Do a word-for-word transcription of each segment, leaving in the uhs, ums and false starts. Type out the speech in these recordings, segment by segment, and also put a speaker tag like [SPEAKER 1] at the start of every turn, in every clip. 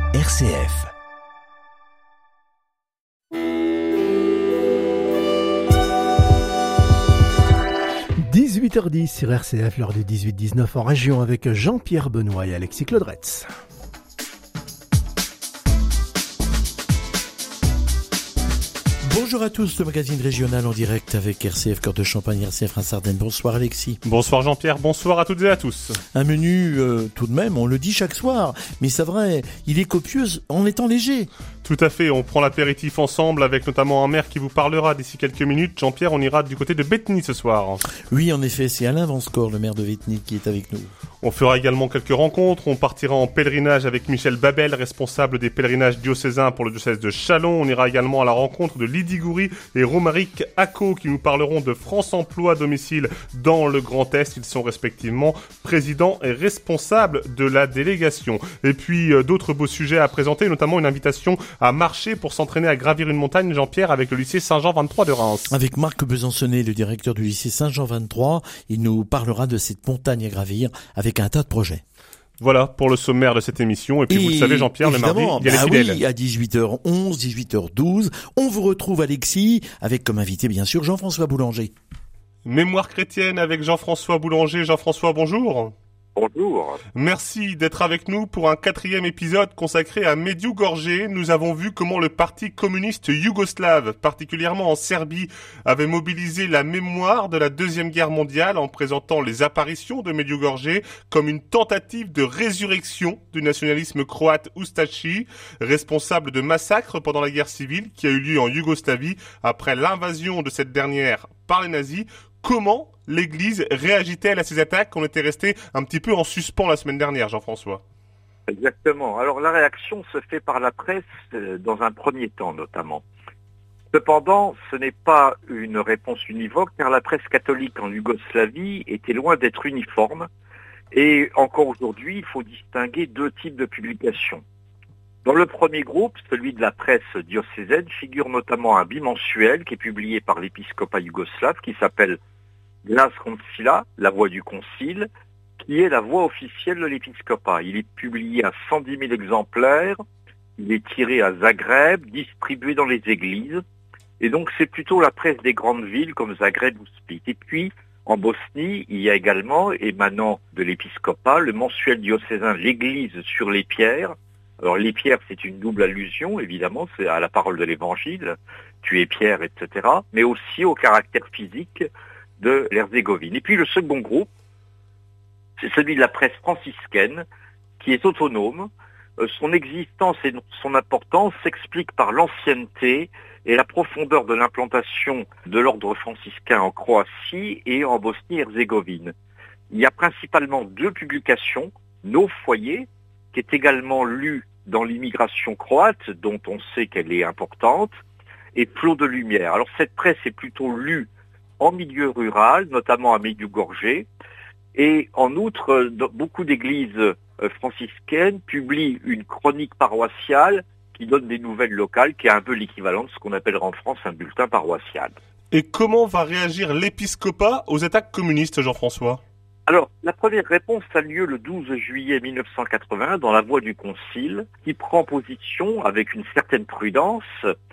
[SPEAKER 1] R C F. dix-huit heures dix sur R C F, l'heure du dix-huit dix-neuf en région avec Jean-Pierre Benoît et Alexis Claudretz. Bonjour à tous, le magazine régional en direct avec R C F Cœur de Champagne, R C F Reims-Ardennes. Bonsoir Alexis.
[SPEAKER 2] Bonsoir Jean-Pierre, bonsoir à toutes et à tous.
[SPEAKER 1] Un menu euh, tout de même, on le dit chaque soir, mais c'est vrai, il est copieux en étant léger.
[SPEAKER 2] Tout à fait, on prend l'apéritif ensemble avec notamment un maire qui vous parlera d'ici quelques minutes. Jean-Pierre, on ira du côté de Bétheny ce soir.
[SPEAKER 1] Oui, en effet, c'est Alain Vanscore, le maire de Bétheny, qui est avec nous.
[SPEAKER 2] On fera également quelques rencontres, on partira en pèlerinage avec Michel Babel, responsable des pèlerinages diocésains pour le diocèse de Châlons. On ira également à la rencontre de Lydie Goury et Romaric Acco qui nous parleront de France Emploi domicile dans le Grand Est. Ils sont respectivement présidents et responsables de la délégation. Et puis euh, d'autres beaux sujets à présenter, notamment une invitation à marcher pour s'entraîner à gravir une montagne, Jean-Pierre, avec le lycée Saint-Jean vingt-trois de Reims.
[SPEAKER 1] Avec Marc Besançonnet, le directeur du lycée Saint-Jean vingt-trois, il nous parlera de cette montagne à gravir avec un tas de projets.
[SPEAKER 2] Voilà pour le sommaire de cette émission. Et puis et vous le savez Jean-Pierre, le mardi, il y a
[SPEAKER 1] bah
[SPEAKER 2] les fidèles.
[SPEAKER 1] Oui, à dix-huit heures onze, dix-huit heures douze, on vous retrouve Alexis, avec comme invité bien sûr Jean-François Boulanger.
[SPEAKER 2] Mémoire chrétienne avec Jean-François Boulanger. Jean-François, bonjour.
[SPEAKER 3] Bonjour.
[SPEAKER 2] Merci d'être avec nous pour un quatrième épisode consacré à Medjugorje. Nous avons vu comment le parti communiste yougoslave, particulièrement en Serbie, avait mobilisé la mémoire de la Deuxième Guerre mondiale en présentant les apparitions de Medjugorje comme une tentative de résurrection du nationalisme croate Ustashi, responsable de massacres pendant la guerre civile qui a eu lieu en Yougoslavie après l'invasion de cette dernière par les nazis. Comment l'Église réagit-elle à ces attaques? On était resté un petit peu en suspens la semaine dernière, Jean-François.
[SPEAKER 3] Exactement. Alors la réaction se fait par la presse euh, dans un premier temps notamment. Cependant, ce n'est pas une réponse univoque car la presse catholique en Yougoslavie était loin d'être uniforme et encore aujourd'hui, il faut distinguer deux types de publications. Dans le premier groupe, celui de la presse diocésaine, figure notamment un bimensuel qui est publié par l'épiscopat yougoslave qui s'appelle Glas Concila, la voix du concile, qui est la voix officielle de l'épiscopat. Il est publié à cent dix mille exemplaires, il est tiré à Zagreb, distribué dans les églises, et donc c'est plutôt la presse des grandes villes comme Zagreb ou Split. Et puis, en Bosnie, il y a également, émanant de l'épiscopat, le mensuel diocésain L'Église sur les pierres. Alors les pierres, c'est une double allusion, évidemment, c'est à la parole de l'Évangile, tu es Pierre, et cetera, mais aussi au caractère physique de l'Herzégovine. Et puis le second groupe, c'est celui de la presse franciscaine, qui est autonome. Euh, son existence et son importance s'expliquent par l'ancienneté et la profondeur de l'implantation de l'ordre franciscain en Croatie et en Bosnie-Herzégovine. Il y a principalement deux publications, Nos foyers, qui est également lue dans l'immigration croate, dont on sait qu'elle est importante, et Flot de lumière. Alors cette presse est plutôt lue en milieu rural, notamment à Medjugorje, et en outre, beaucoup d'églises franciscaines publient une chronique paroissiale qui donne des nouvelles locales, qui est un peu l'équivalent de ce qu'on appelle en France un bulletin paroissial.
[SPEAKER 2] Et comment va réagir l'épiscopat aux attaques communistes, Jean-François ?
[SPEAKER 3] Alors, la première réponse a lieu le douze juillet mille neuf cent quatre-vingt dans la voix du concile, qui prend position avec une certaine prudence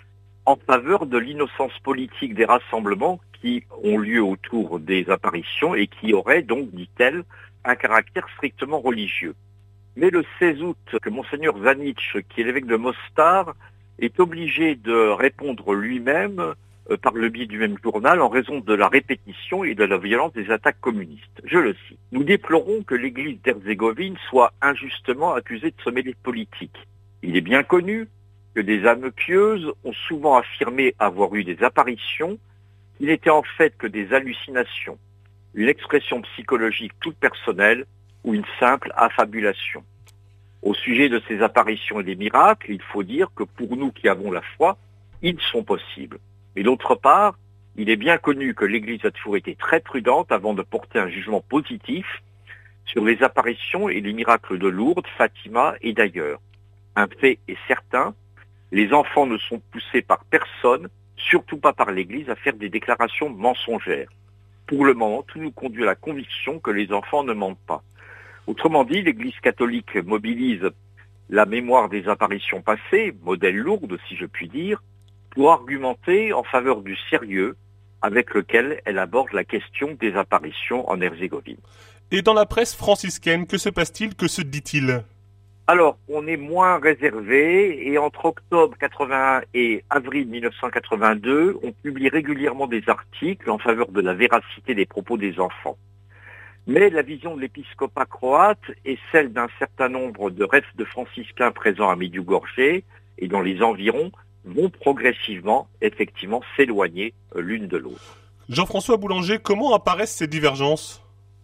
[SPEAKER 3] en faveur de l'innocence politique des rassemblements qui ont lieu autour des apparitions et qui auraient donc, dit-elle, un caractère strictement religieux. Mais le seize août, que Monseigneur Zanic, qui est l'évêque de Mostar, est obligé de répondre lui-même par le biais du même journal en raison de la répétition et de la violence des attaques communistes. Je le cite. Nous déplorons que l'église d'Herzégovine soit injustement accusée de se mêler de politique. Il est bien connu que des âmes pieuses ont souvent affirmé avoir eu des apparitions qui n'étaient en fait que des hallucinations, une expression psychologique toute personnelle ou une simple affabulation. Au sujet de ces apparitions et des miracles, il faut dire que pour nous qui avons la foi, ils sont possibles. Mais d'autre part, il est bien connu que l'Église a toujours été très prudente avant de porter un jugement positif sur les apparitions et les miracles de Lourdes, Fatima et d'ailleurs. Un fait est certain, les enfants ne sont poussés par personne, surtout pas par l'Église, à faire des déclarations mensongères. Pour le moment, tout nous conduit à la conviction que les enfants ne mentent pas. Autrement dit, l'Église catholique mobilise la mémoire des apparitions passées, modèle lourde si je puis dire, pour argumenter en faveur du sérieux avec lequel elle aborde la question des apparitions en Herzégovine.
[SPEAKER 2] Et dans la presse franciscaine, que se passe-t-il, que se dit-il ?
[SPEAKER 3] Alors, on est moins réservé et entre octobre quatre-vingt-un et avril mille neuf cent quatre-vingt-deux, on publie régulièrement des articles en faveur de la véracité des propos des enfants. Mais la vision de l'épiscopat croate est celle d'un certain nombre de refs de franciscains présents à Medjugorje et dans les environs vont progressivement, effectivement, s'éloigner l'une de l'autre.
[SPEAKER 2] Jean-François Boulanger, comment apparaissent ces divergences ?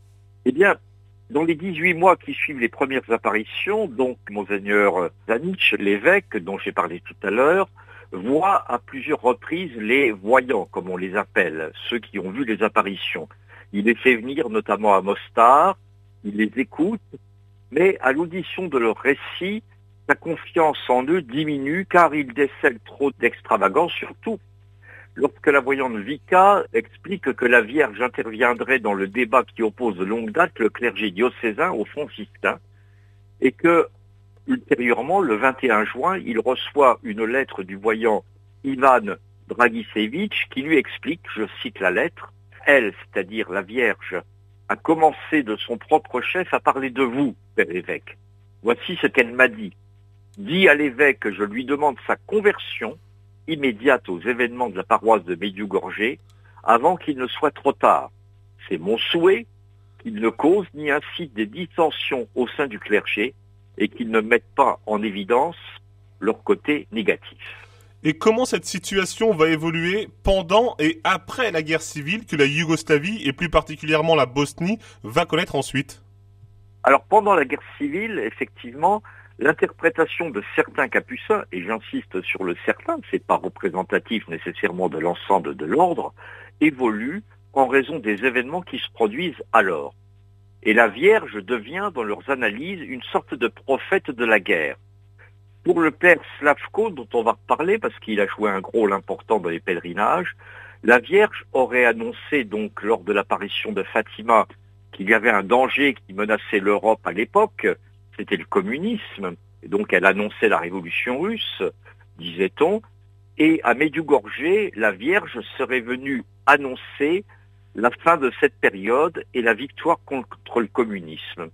[SPEAKER 3] Eh bien, dans les dix-huit mois qui suivent les premières apparitions, donc Monseigneur Zanic, l'évêque dont j'ai parlé tout à l'heure, voit à plusieurs reprises les voyants, comme on les appelle, ceux qui ont vu les apparitions. Il les fait venir notamment à Mostar, il les écoute, mais à l'audition de leur récit, sa confiance en eux diminue car ils décèlent trop d'extravagance, surtout lorsque la voyante Vika explique que la Vierge interviendrait dans le débat qui oppose de longue date le clergé diocésain aux franciscains et que, ultérieurement, le vingt et un juin, il reçoit une lettre du voyant Ivan Dragicevic qui lui explique, je cite la lettre, « Elle, c'est-à-dire la Vierge, a commencé de son propre chef à parler de vous, père évêque. Voici ce qu'elle m'a dit. Dis à l'évêque que je lui demande sa conversion immédiate aux événements de la paroisse de Medjugorje avant qu'il ne soit trop tard. C'est mon souhait qu'il ne cause ni incite des dissensions au sein du clergé et qu'il ne mette pas en évidence leur côté négatif. »
[SPEAKER 2] Et comment cette situation va évoluer pendant et après la guerre civile que la Yougoslavie et plus particulièrement la Bosnie va connaître ensuite ?
[SPEAKER 3] Alors pendant la guerre civile, effectivement, l'interprétation de certains capucins, et j'insiste sur le certain, c'est pas représentatif nécessairement de l'ensemble de l'ordre, évolue en raison des événements qui se produisent alors. Et la Vierge devient, dans leurs analyses, une sorte de prophète de la guerre. Pour le père Slavko, dont on va reparler parce qu'il a joué un rôle important dans les pèlerinages, la Vierge aurait annoncé donc lors de l'apparition de Fatima qu'il y avait un danger qui menaçait l'Europe à l'époque, c'était le communisme, et donc elle annonçait la révolution russe, disait-on, et à Medjugorje, la Vierge serait venue annoncer la fin de cette période et la victoire contre le communisme.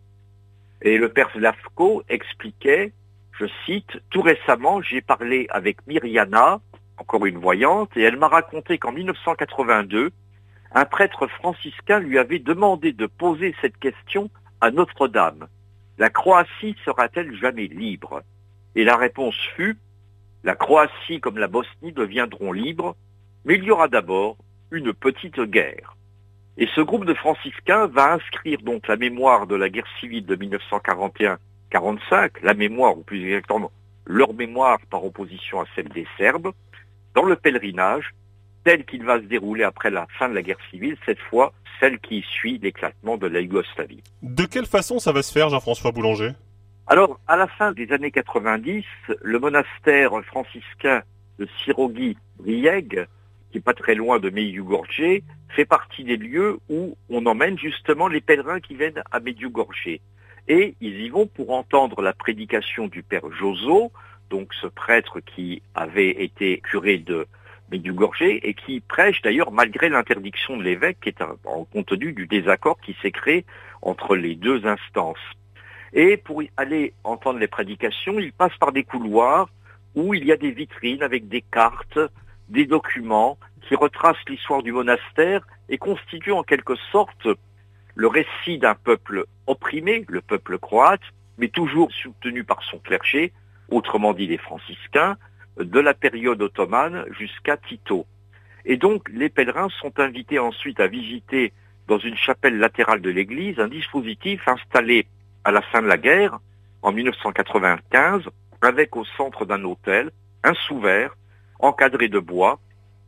[SPEAKER 3] Et le père Slavko expliquait, je cite, « Tout récemment, j'ai parlé avec Myriana, encore une voyante, et elle m'a raconté qu'en mille neuf cent quatre-vingt-deux, un prêtre franciscain lui avait demandé de poser cette question à Notre-Dame. La Croatie sera-t-elle jamais libre ? Et la réponse fut, la Croatie comme la Bosnie deviendront libres, mais il y aura d'abord une petite guerre. Et ce groupe de franciscains va inscrire donc la mémoire de la guerre civile de mille neuf cent quarante et un quarante-cinq, la mémoire, ou plus exactement leur mémoire par opposition à celle des Serbes, dans le pèlerinage, tel qu'il va se dérouler après la fin de la guerre civile, cette fois celle qui suit l'éclatement de la Yougoslavie.
[SPEAKER 2] De quelle façon ça va se faire, Jean-François Boulanger ?
[SPEAKER 3] Alors, à la fin des années quatre-vingt-dix, le monastère franciscain de Sirogi-Brijeg, qui n'est pas très loin de Medjugorje, fait partie des lieux où on emmène justement les pèlerins qui viennent à Medjugorje. Et ils y vont pour entendre la prédication du père Joso, donc ce prêtre qui avait été curé de Medjugorje et qui prêche d'ailleurs malgré l'interdiction de l'évêque, qui est un, en compte tenu du désaccord qui s'est créé entre les deux instances. Et pour y aller entendre les prédications, il passe par des couloirs où il y a des vitrines avec des cartes, des documents qui retracent l'histoire du monastère et constituent en quelque sorte le récit d'un peuple opprimé, le peuple croate, mais toujours soutenu par son clergé, autrement dit les franciscains, de la période ottomane jusqu'à Tito. Et donc les pèlerins sont invités ensuite à visiter dans une chapelle latérale de l'église un dispositif installé à la fin de la guerre, en mille neuf cent quatre-vingt-quinze, avec au centre d'un autel un sous-verre encadré de bois,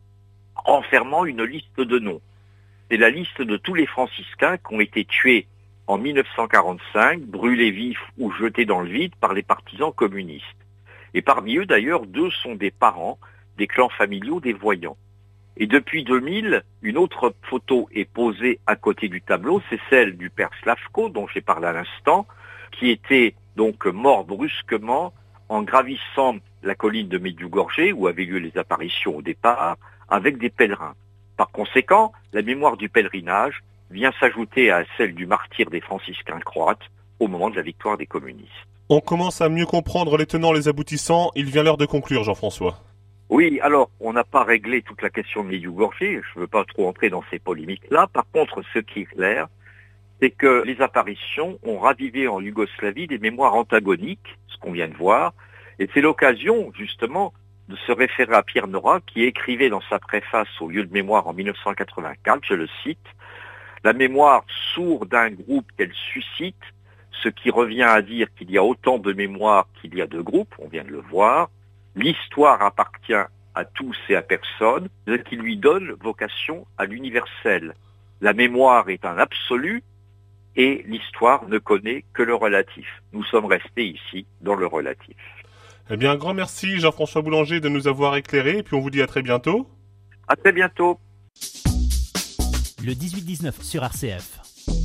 [SPEAKER 3] renfermant une liste de noms. C'est la liste de tous les franciscains qui ont été tués en mille neuf cent quarante-cinq, brûlés vifs ou jetés dans le vide par les partisans communistes. Et parmi eux, d'ailleurs, deux sont des parents des clans familiaux des voyants. Et depuis deux mille, une autre photo est posée à côté du tableau, c'est celle du père Slavko, dont j'ai parlé à l'instant, qui était donc mort brusquement en gravissant la colline de Medjugorje, où avaient lieu les apparitions au départ, avec des pèlerins. Par conséquent, la mémoire du pèlerinage vient s'ajouter à celle du martyre des franciscains croates au moment de la victoire des communistes.
[SPEAKER 2] On commence à mieux comprendre les tenants, les aboutissants. Il vient l'heure de conclure, Jean-François.
[SPEAKER 3] Oui, alors, on n'a pas réglé toute la question de Medjugorje, je ne veux pas trop entrer dans ces polémiques-là. Par contre, ce qui est clair, c'est que les apparitions ont ravivé en Yougoslavie des mémoires antagoniques, ce qu'on vient de voir, et c'est l'occasion, justement, de se référer à Pierre Nora, qui écrivait dans sa préface au lieu de mémoire en mille neuf cent quatre-vingt-quatre, je le cite, « La mémoire sourde d'un groupe qu'elle suscite, ce qui revient à dire qu'il y a autant de mémoires qu'il y a de groupes, on vient de le voir, l'histoire appartient à tous et à personne, ce qui lui donne vocation à l'universel. La mémoire est un absolu, et l'histoire ne connaît que le relatif. Nous sommes restés ici dans le relatif. »
[SPEAKER 2] Eh bien, un grand merci Jean-François Boulanger de nous avoir éclairés, et puis on vous dit à très bientôt.
[SPEAKER 3] À très bientôt.
[SPEAKER 4] Le dix-huit dix-neuf sur R C F.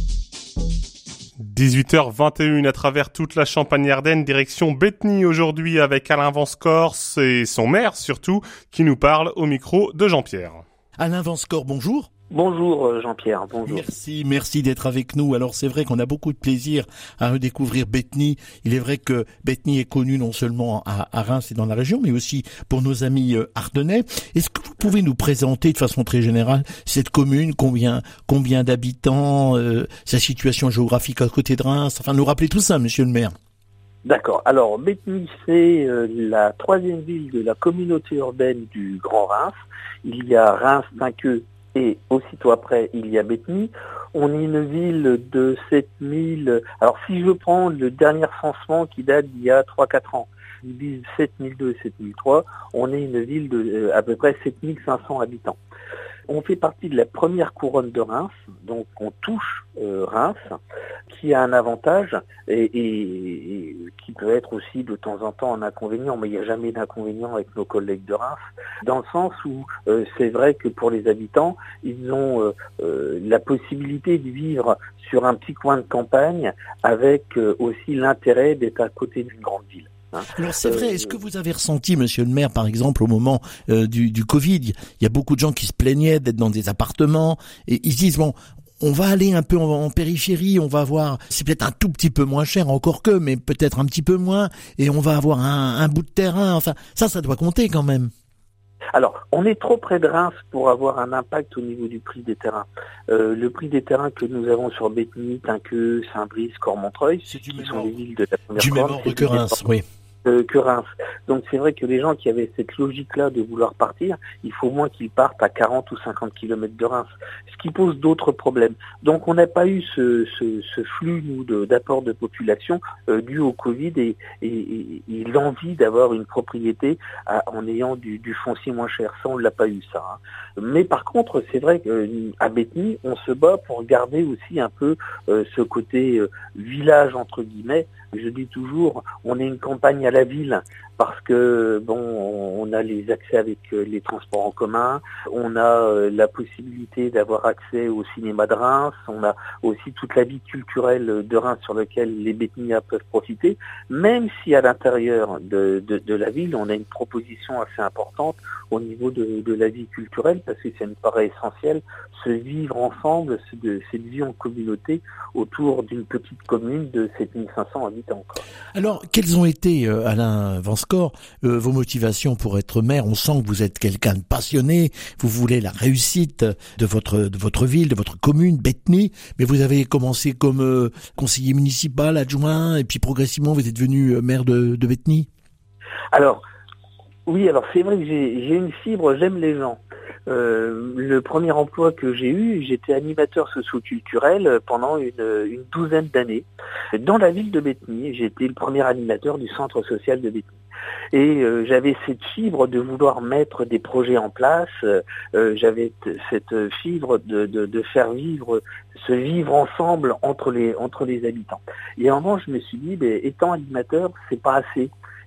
[SPEAKER 2] dix-huit heures vingt et une à travers toute la Champagne-Ardenne, direction Bétheny aujourd'hui avec Alain Vanscors et son maire surtout, qui nous parle au micro de Jean-Pierre.
[SPEAKER 1] Alain Vanscors, bonjour.
[SPEAKER 5] Bonjour Jean-Pierre, bonjour.
[SPEAKER 1] Merci, merci d'être avec nous. Alors c'est vrai qu'on a beaucoup de plaisir à redécouvrir Bétheny. Il est vrai que Bétheny est connu non seulement à, à Reims et dans la région, mais aussi pour nos amis euh, ardennais. Est-ce que vous pouvez nous présenter de façon très générale cette commune, combien combien d'habitants, euh, sa situation géographique à côté de Reims, enfin nous rappeler tout ça, monsieur le maire.
[SPEAKER 5] D'accord. Alors Bétheny, c'est euh, la troisième ville de la communauté urbaine du Grand Reims. Il y a Reims-Saint-Queux et aussitôt après, il y a Bétheny. On est une ville de sept mille... Alors, si je prends le dernier recensement qui date d'il y a trois à quatre ans, sept mille deux et sept mille trois, on est une ville de euh, à peu près sept mille cinq cents habitants. On fait partie de la première couronne de Reims, donc on touche euh, Reims, qui a un avantage et, et, et qui peut être aussi de temps en temps un inconvénient, mais il n'y a jamais d'inconvénient avec nos collègues de Reims, dans le sens où euh, c'est vrai que pour les habitants, ils ont euh, euh, la possibilité de vivre sur un petit coin de campagne avec euh, aussi l'intérêt d'être à côté d'une grande ville.
[SPEAKER 1] Alors c'est vrai, est-ce que vous avez ressenti, monsieur le maire, par exemple, au moment euh, du, du Covid, il y a beaucoup de gens qui se plaignaient d'être dans des appartements et ils se disent, bon, on va aller un peu en, en périphérie, on va avoir, c'est peut-être un tout petit peu moins cher encore que, mais peut-être un petit peu moins, et on va avoir un, un bout de terrain, enfin, ça, ça doit compter quand même.
[SPEAKER 5] Alors, on est trop près de Reims pour avoir un impact au niveau du prix des terrains. Euh, le prix des terrains que nous avons sur Bétheny, Tinqueux, Saint-Brice, Cormontreuil,
[SPEAKER 1] c'est
[SPEAKER 5] qui
[SPEAKER 1] du
[SPEAKER 5] sont les villes de la première
[SPEAKER 1] du même
[SPEAKER 5] couronne,
[SPEAKER 1] ordre que Reims, oui.
[SPEAKER 5] Euh, que Reims. Donc c'est vrai que les gens qui avaient cette logique-là de vouloir partir, il faut au moins qu'ils partent à quarante ou cinquante kilomètres de Reims, ce qui pose d'autres problèmes. Donc on n'a pas eu ce, ce, ce flux nous de, d'apport de population euh, dû au Covid et, et, et, et l'envie d'avoir une propriété à, en ayant du, du foncier moins cher. Ça on l'a pas eu ça. Hein. Mais par contre c'est vrai qu'à Bétheny on se bat pour garder aussi un peu euh, ce côté euh, village entre guillemets. Je dis toujours, on est une campagne à la ville parce que bon, on a les accès avec les transports en commun, on a la possibilité d'avoir accès au cinéma de Reims, on a aussi toute la vie culturelle de Reims sur laquelle les Bétheniens peuvent profiter, même si à l'intérieur de, de, de la ville, on a une proposition assez importante au niveau de, de la vie culturelle parce que ça me paraît essentiel, se vivre ensemble, de, cette vie en communauté autour d'une petite commune de sept mille cinq cents habitants. Quoi.
[SPEAKER 1] Alors, quelles ont été, euh, Alain Vanscors, euh, vos motivations pour être maire? On sent que vous êtes quelqu'un de passionné, vous voulez la réussite de votre de votre ville, de votre commune, Bétheny, mais vous avez commencé comme euh, conseiller municipal, adjoint, et puis progressivement vous êtes devenu maire de, de Bétheny.
[SPEAKER 5] Alors, oui, alors c'est vrai que j'ai, j'ai une fibre, j'aime les gens. Euh, le premier emploi que j'ai eu, j'étais animateur socio-culturel pendant une, une douzaine d'années. Dans la ville de Bétheny, j'étais le premier animateur du centre social de Bétheny. Et euh, j'avais cette fibre de vouloir mettre des projets en place, euh, j'avais t- cette fibre de, de, de faire vivre, se vivre ensemble entre les, entre les habitants. Et à un moment, je me suis dit, ben, étant animateur, c'est pas assez.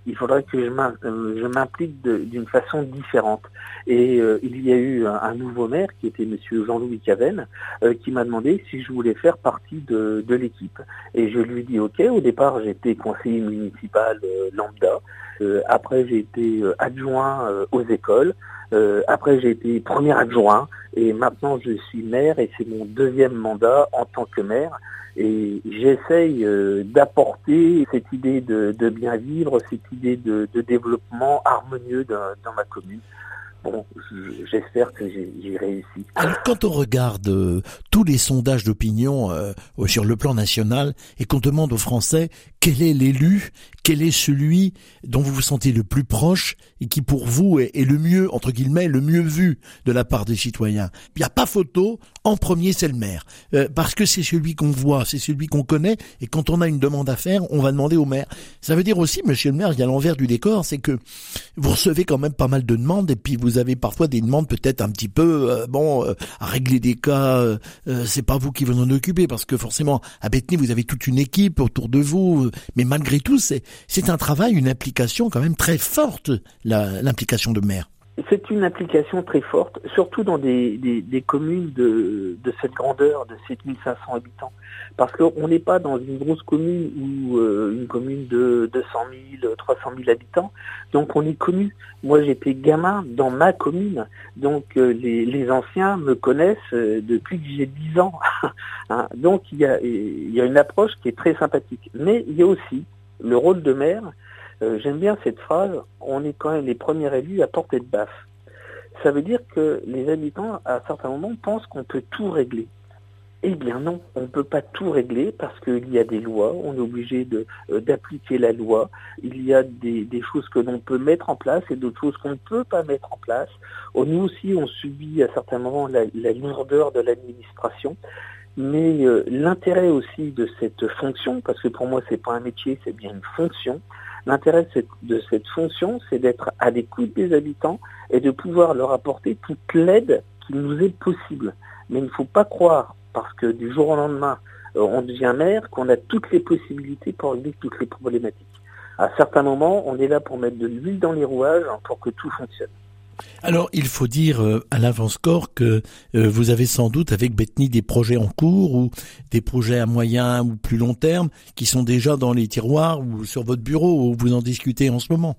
[SPEAKER 5] il faudrait que je m'implique d'une façon différente. Et euh, il y a eu un, un nouveau maire qui était monsieur Jean-Louis Cavenne euh, qui m'a demandé si je voulais faire partie de, de l'équipe. Et je lui ai dit ok. Au départ, j'étais conseiller municipal euh, lambda. Euh, après, j'ai été euh, adjoint euh, aux écoles. Euh, après, j'ai été premier adjoint. Et maintenant, je suis maire et c'est mon deuxième mandat en tant que maire. Et j'essaye euh, d'apporter cette idée de, de bien vivre, cette idée de, de développement harmonieux dans, dans ma commune. Bon, j'espère que j'y réussi.
[SPEAKER 1] Alors, quand on regarde euh, tous les sondages d'opinion euh, sur le plan national et qu'on demande aux Français quel est l'élu, quel est celui dont vous vous sentez le plus proche et qui pour vous est, est le mieux, entre guillemets, le mieux vu de la part des citoyens, il n'y a pas photo, en premier c'est le maire. Euh, parce que c'est celui qu'on voit, c'est celui qu'on connaît et quand on a une demande à faire, on va demander au maire. Ça veut dire aussi, monsieur le maire, il y a l'envers du décor, c'est que vous recevez quand même pas mal de demandes et puis vous Vous avez parfois des demandes peut-être un petit peu euh, bon euh, à régler des cas. Euh, euh, c'est pas vous qui vous en occupez parce que forcément à Bétheny vous avez toute une équipe autour de vous. Euh, mais malgré tout c'est c'est un travail, une implication quand même très forte, la, l'implication de maire.
[SPEAKER 5] C'est une implication très forte, surtout dans des, des, des communes de, de cette grandeur, de sept mille cinq cents habitants. Parce qu'on n'est pas dans une grosse commune ou euh, une commune de deux cent mille, trois cent mille habitants. Donc on est connu. Moi j'étais gamin dans ma commune. Donc euh, les, les anciens me connaissent euh, depuis que j'ai dix ans. hein, donc il y a, il y a une approche qui est très sympathique. Mais il y a aussi le rôle de maire. Euh, j'aime bien cette phrase, on est quand même les premiers élus à portée de baffe. Ça veut dire que les habitants, à certains moments, pensent qu'on peut tout régler. Eh bien non, on ne peut pas tout régler parce qu'il y a des lois, on est obligé de, euh, d'appliquer la loi. Il y a des, des choses que l'on peut mettre en place et d'autres choses qu'on ne peut pas mettre en place. Oh, nous aussi, on subit à certains moments la, la lourdeur de l'administration. Mais euh, l'intérêt aussi de cette fonction, parce que pour moi, c'est pas un métier, c'est bien une fonction. L'intérêt de cette, de cette fonction, c'est d'être à l'écoute des habitants et de pouvoir leur apporter toute l'aide qui nous est possible. Mais il ne faut pas croire, parce que du jour au lendemain, euh, on devient maire, qu'on a toutes les possibilités pour régler toutes les problématiques. À certains moments, on est là pour mettre de l'huile dans les rouages pour que tout fonctionne.
[SPEAKER 1] Alors, il faut dire, euh, Alain Vanscoor, que euh, vous avez sans doute avec Bétheny des projets en cours ou des projets à moyen ou plus long terme qui sont déjà dans les tiroirs ou sur votre bureau où vous en discutez en ce moment.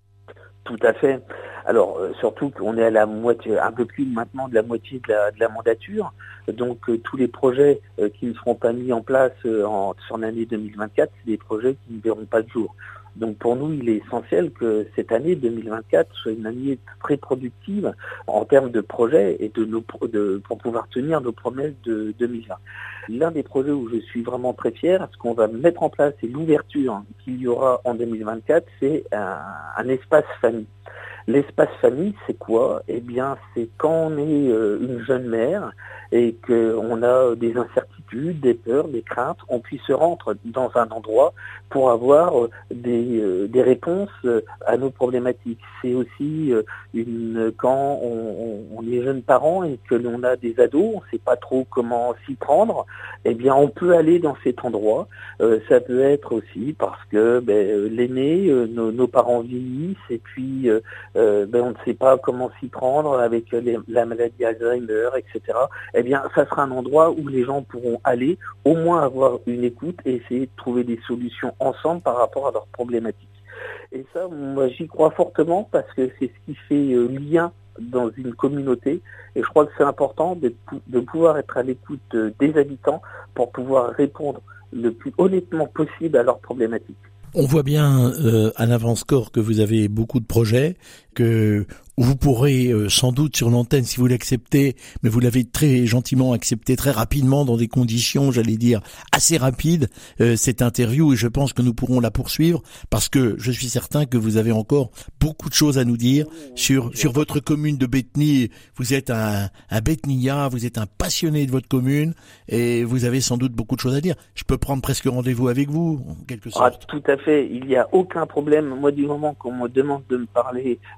[SPEAKER 5] Tout à fait. Alors, euh, surtout qu'on est à la moitié, un peu plus maintenant de la moitié de la, de la mandature. Donc, euh, tous les projets euh, qui ne seront pas mis en place euh, en, sur l'année deux mille vingt-quatre, c'est des projets qui ne verront pas le jour. Donc pour nous, il est essentiel que cette année deux mille vingt-quatre soit une année très productive en termes de projets et de, nos, de pour pouvoir tenir nos promesses de deux mille vingt. L'un des projets où je suis vraiment très fier, ce qu'on va mettre en place et l'ouverture qu'il y aura en deux mille vingt-quatre, c'est un, un espace famille. L'espace famille, c'est quoi? Eh bien, c'est quand on est euh, une jeune mère et qu'on a des incertitudes, des peurs, des craintes, on puisse se rendre dans un endroit pour avoir euh, des, euh, des réponses euh, à nos problématiques. C'est aussi euh, une quand on, on, on est jeune parent et que l'on a des ados, on ne sait pas trop comment s'y prendre, eh bien, on peut aller dans cet endroit. Euh, ça peut être aussi parce que ben, l'aîné, euh, nos, nos parents vieillissent et puis euh, Euh, ben on ne sait pas comment s'y prendre avec les, la maladie Alzheimer, et cetera. Eh bien, ça sera un endroit où les gens pourront aller, au moins avoir une écoute et essayer de trouver des solutions ensemble par rapport à leurs problématiques. Et ça, moi, j'y crois fortement parce que c'est ce qui fait euh, lien dans une communauté. Et je crois que c'est important de, de pouvoir être à l'écoute euh, des habitants pour pouvoir répondre le plus honnêtement possible à leurs problématiques.
[SPEAKER 1] On voit bien, euh, Alain Vanscoor, que vous avez beaucoup de projets, que vous pourrez euh, sans doute sur l'antenne, si vous l'acceptez, mais vous l'avez très gentiment accepté très rapidement dans des conditions, j'allais dire, assez rapides, euh, cette interview, et je pense que nous pourrons la poursuivre, parce que je suis certain que vous avez encore beaucoup de choses à nous dire sur sur votre commune de Bétheny. Vous êtes un, un Béthényat, vous êtes un passionné de votre commune, et vous avez sans doute beaucoup de choses à dire. Je peux prendre presque rendez-vous avec vous, en quelque sorte.
[SPEAKER 5] Ah, tout à fait, il n'y a aucun problème. Moi, du moment qu'on me demande de me parler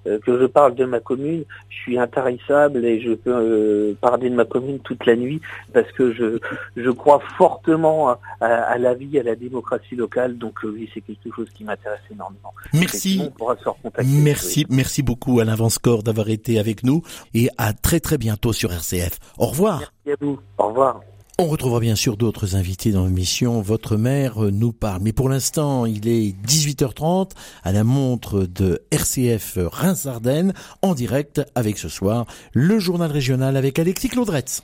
[SPEAKER 5] euh, que je parle de ma commune, je suis intarissable et je peux euh, parler de ma commune toute la nuit parce que je je crois fortement à, à, à la vie, à la démocratie locale. Donc euh, oui, c'est quelque chose qui m'intéresse énormément.
[SPEAKER 1] Merci.
[SPEAKER 5] On pourra se recontacter.
[SPEAKER 1] Merci, oui. Merci beaucoup Alain Vanscourt d'avoir été avec nous et à très très bientôt sur R C F. Au revoir.
[SPEAKER 5] Merci à vous. Au revoir.
[SPEAKER 1] On retrouvera bien sûr d'autres invités dans l'émission Votre mère nous parle. Mais pour l'instant, il est dix-huit heures trente à la montre de R C F Reims-Ardennes en direct avec ce soir le journal régional avec Alexis Claudretz.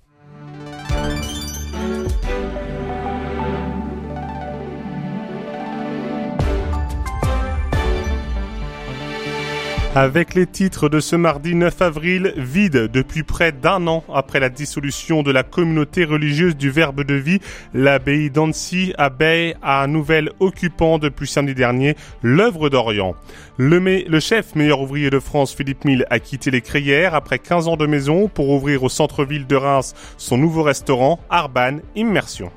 [SPEAKER 2] Avec les titres de ce mardi neuf avril, vide depuis près d'un an après la dissolution de la communauté religieuse du Verbe de Vie, l'abbaye d'Annecy abeille à un nouvel occupant depuis samedi dernier, l'œuvre d'Orient. Le, me- le chef meilleur ouvrier de France, Philippe Mille, a quitté les Crayères après quinze ans de maison pour ouvrir au centre-ville de Reims son nouveau restaurant, Arban Immersion.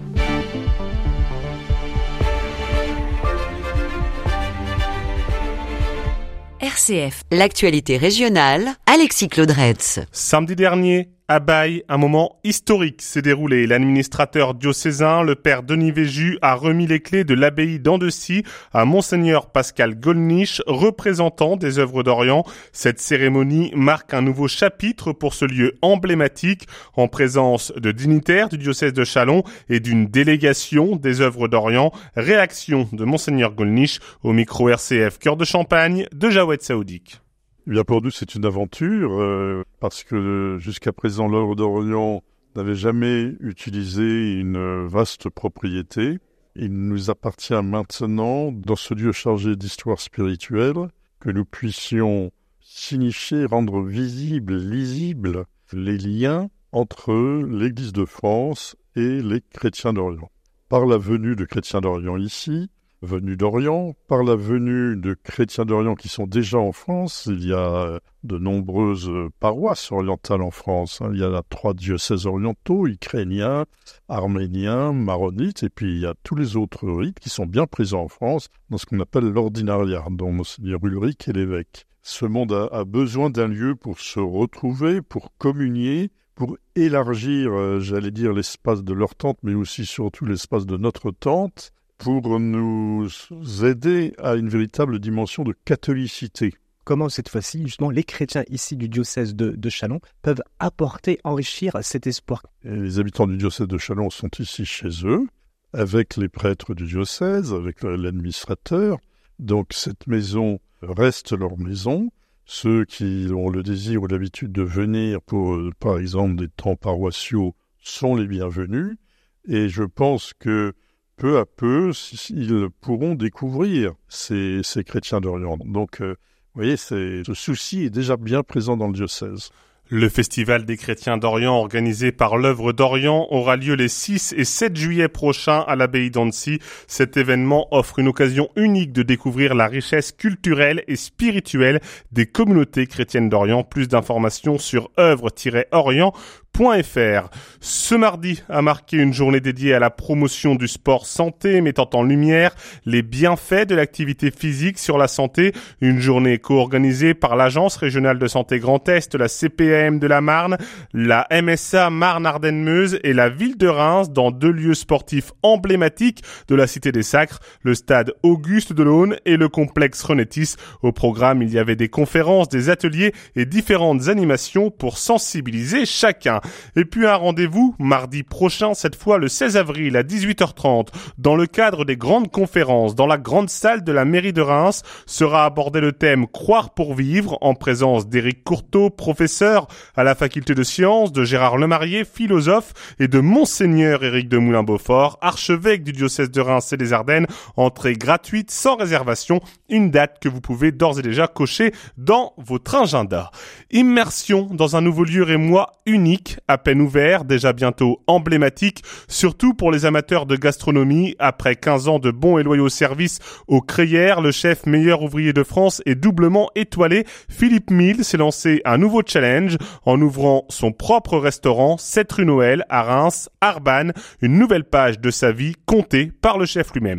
[SPEAKER 6] R C F, l'actualité régionale, Alexis Claudretz.
[SPEAKER 2] Samedi dernier, à Baye, un moment historique s'est déroulé. L'administrateur diocésain, le père Denis Véju, a remis les clés de l'abbaye d'Andecy à Monseigneur Pascal Gollnisch, représentant des œuvres d'Orient. Cette cérémonie marque un nouveau chapitre pour ce lieu emblématique, en présence de dignitaires du diocèse de Châlons et d'une délégation des œuvres d'Orient. Réaction de Monseigneur Gollnisch au micro R C F Cœur de Champagne de Jawed Saoudik.
[SPEAKER 7] Eh bien, pour nous, c'est une aventure, euh, parce que jusqu'à présent, l'œuvre d'Orient n'avait jamais utilisé une vaste propriété. Il nous appartient maintenant, dans ce lieu chargé d'histoire spirituelle, que nous puissions signifier, rendre visibles, lisibles les liens entre l'Église de France et les chrétiens d'Orient. Par la venue de chrétiens d'Orient ici, venus d'Orient, par la venue de chrétiens d'Orient qui sont déjà en France. Il y a de nombreuses paroisses orientales en France. Il y a trois diocèses orientaux, ukrainiens, arméniens, maronites, et puis il y a tous les autres rites qui sont bien présents en France dans ce qu'on appelle l'ordinariat, dont Monseigneur Ulrich est l'évêque. Ce monde a, a besoin d'un lieu pour se retrouver, pour communier, pour élargir, euh, j'allais dire, l'espace de leur tente, mais aussi surtout l'espace de notre tente, pour nous aider à une véritable dimension de catholicité.
[SPEAKER 8] Comment cette fois-ci, justement, les chrétiens ici du diocèse de, de Châlons peuvent apporter, enrichir cet espoir?
[SPEAKER 7] Et les habitants du diocèse de Châlons sont ici chez eux, avec les prêtres du diocèse, avec l'administrateur. Donc cette maison reste leur maison. Ceux qui ont le désir ou l'habitude de venir pour, par exemple, des temps paroissiaux sont les bienvenus. Et je pense que peu à peu, ils pourront découvrir ces, ces chrétiens d'Orient. Donc, euh, vous voyez, c'est, ce souci est déjà bien présent dans le diocèse.
[SPEAKER 2] Le Festival des chrétiens d'Orient, organisé par l'œuvre d'Orient, aura lieu les six et sept juillet prochains à l'abbaye d'Annecy. Cet événement offre une occasion unique de découvrir la richesse culturelle et spirituelle des communautés chrétiennes d'Orient. Plus d'informations sur œuvre tiret orient point f r. Ce mardi a marqué une journée dédiée à la promotion du sport santé, mettant en lumière les bienfaits de l'activité physique sur la santé. Une journée co-organisée par l'Agence régionale de santé Grand Est, la C P A M de la Marne, la M S A Marne-Ardenne-Meuse et la ville de Reims dans deux lieux sportifs emblématiques de la Cité des Sacres, le stade Auguste Delaune et le complexe Renétis. Au programme, il y avait des conférences, des ateliers et différentes animations pour sensibiliser chacun. Et puis un rendez-vous mardi prochain, cette fois le seize avril à dix-huit heures trente, dans le cadre des grandes conférences dans la grande salle de la mairie de Reims, sera abordé le thème Croire pour vivre en présence d'Éric Courteau, professeur à la faculté de sciences, de Gérard Lemarié, philosophe, et de Monseigneur Éric de Moulin-Beaufort, archevêque du diocèse de Reims et des Ardennes. Entrée gratuite sans réservation, une date que vous pouvez d'ores et déjà cocher dans votre agenda. Immersion dans un nouveau lieu rémois unique, à peine ouvert, déjà bientôt emblématique, surtout pour les amateurs de gastronomie. Après quinze ans de bons et loyaux services aux Crayères, le chef meilleur ouvrier de France est doublement étoilé. Philippe Mille s'est lancé un nouveau challenge en ouvrant son propre restaurant, sept rue Noël, à Reims, Arban, une nouvelle page de sa vie contée par le chef lui-même.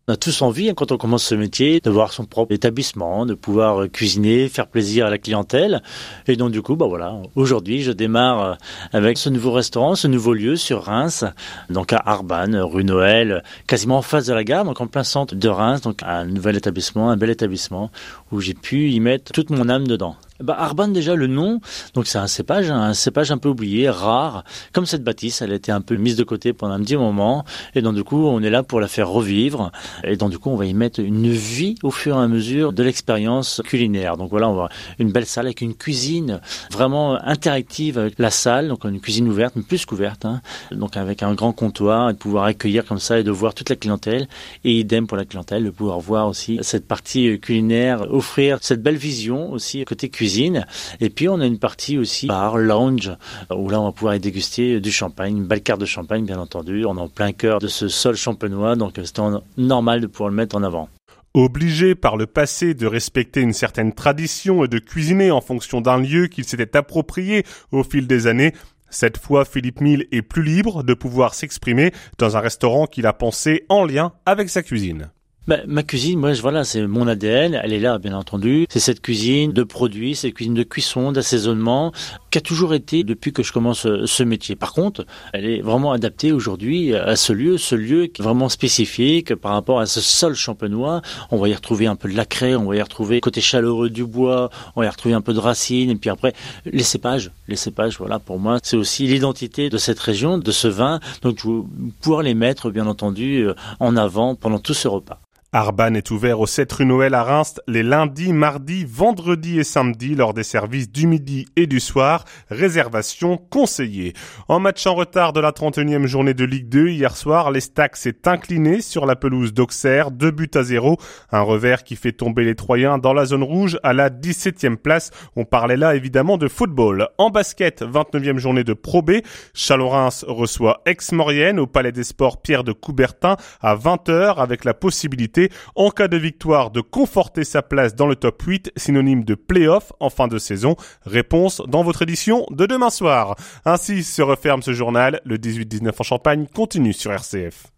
[SPEAKER 9] On a tous envie, hein, quand on commence ce métier, d'avoir son propre établissement, de pouvoir euh, cuisiner, faire plaisir à la clientèle. Et donc du coup, bah voilà, aujourd'hui, je démarre euh, avec ce nouveau restaurant, ce nouveau lieu sur Reims, donc à Arbanne, rue Noël, quasiment en face de la gare, donc en plein centre de Reims, donc un nouvel établissement, un bel établissement où j'ai pu y mettre toute mon âme dedans. Bah, Arbanne, déjà, le nom, donc c'est un cépage, un cépage un peu oublié, rare. Comme cette bâtisse, elle a été un peu mise de côté pendant un petit moment. Et donc, du coup, on est là pour la faire revivre. Et donc, du coup, on va y mettre une vie au fur et à mesure de l'expérience culinaire. Donc voilà, on va avoir une belle salle avec une cuisine vraiment interactive avec la salle. Donc, une cuisine ouverte, mais plus qu'ouverte, hein. Donc, avec un grand comptoir et de pouvoir accueillir comme ça et de voir toute la clientèle. Et idem pour la clientèle, de pouvoir voir aussi cette partie culinaire, offrir cette belle vision aussi côté cuisine. Et puis on a une partie aussi bar, lounge, où là on va pouvoir y déguster du champagne, une belle carte de champagne bien entendu. On est en plein cœur de ce sol champenois, donc c'est normal de pouvoir le mettre en avant.
[SPEAKER 2] Obligé par le passé de respecter une certaine tradition et de cuisiner en fonction d'un lieu qu'il s'était approprié au fil des années, cette fois Philippe Mille est plus libre de pouvoir s'exprimer dans un restaurant qu'il a pensé en lien avec sa cuisine.
[SPEAKER 9] Bah, ma cuisine, moi, voilà, c'est mon A D N, elle est là, bien entendu. C'est cette cuisine de produits, cette cuisine de cuisson, d'assaisonnement, qui a toujours été depuis que je commence ce métier. Par contre, elle est vraiment adaptée aujourd'hui à ce lieu, ce lieu qui est vraiment spécifique par rapport à ce sol champenois. On va y retrouver un peu de la craie, on va y retrouver le côté chaleureux du bois, on va y retrouver un peu de racines, et puis après, les cépages. Les cépages, voilà, pour moi, c'est aussi l'identité de cette région, de ce vin. Donc, je veux pouvoir les mettre, bien entendu, en avant pendant tout ce repas.
[SPEAKER 2] Arbanne est ouvert au sept rue Noël à Reims les lundis, mardis, vendredis et samedis lors des services du midi et du soir. Réservation conseillée. En match en retard de la trente et unième journée de Ligue deux, hier soir, l'Estac s'est incliné sur la pelouse d'Auxerre, deux buts à zéro. Un revers qui fait tomber les Troyens dans la zone rouge à la dix-septième place. On parlait là évidemment de football. En basket, vingt-neuvième journée de Pro B. Châlons-Reims reçoit Aix-Maurienne au Palais des Sports Pierre de Coubertin à vingt heures avec la possibilité en cas de victoire de conforter sa place dans le top huit, synonyme de play-off en fin de saison. Réponse dans votre édition de demain soir. Ainsi se referme ce journal. Le dix-huit dix-neuf en Champagne continue sur R C F.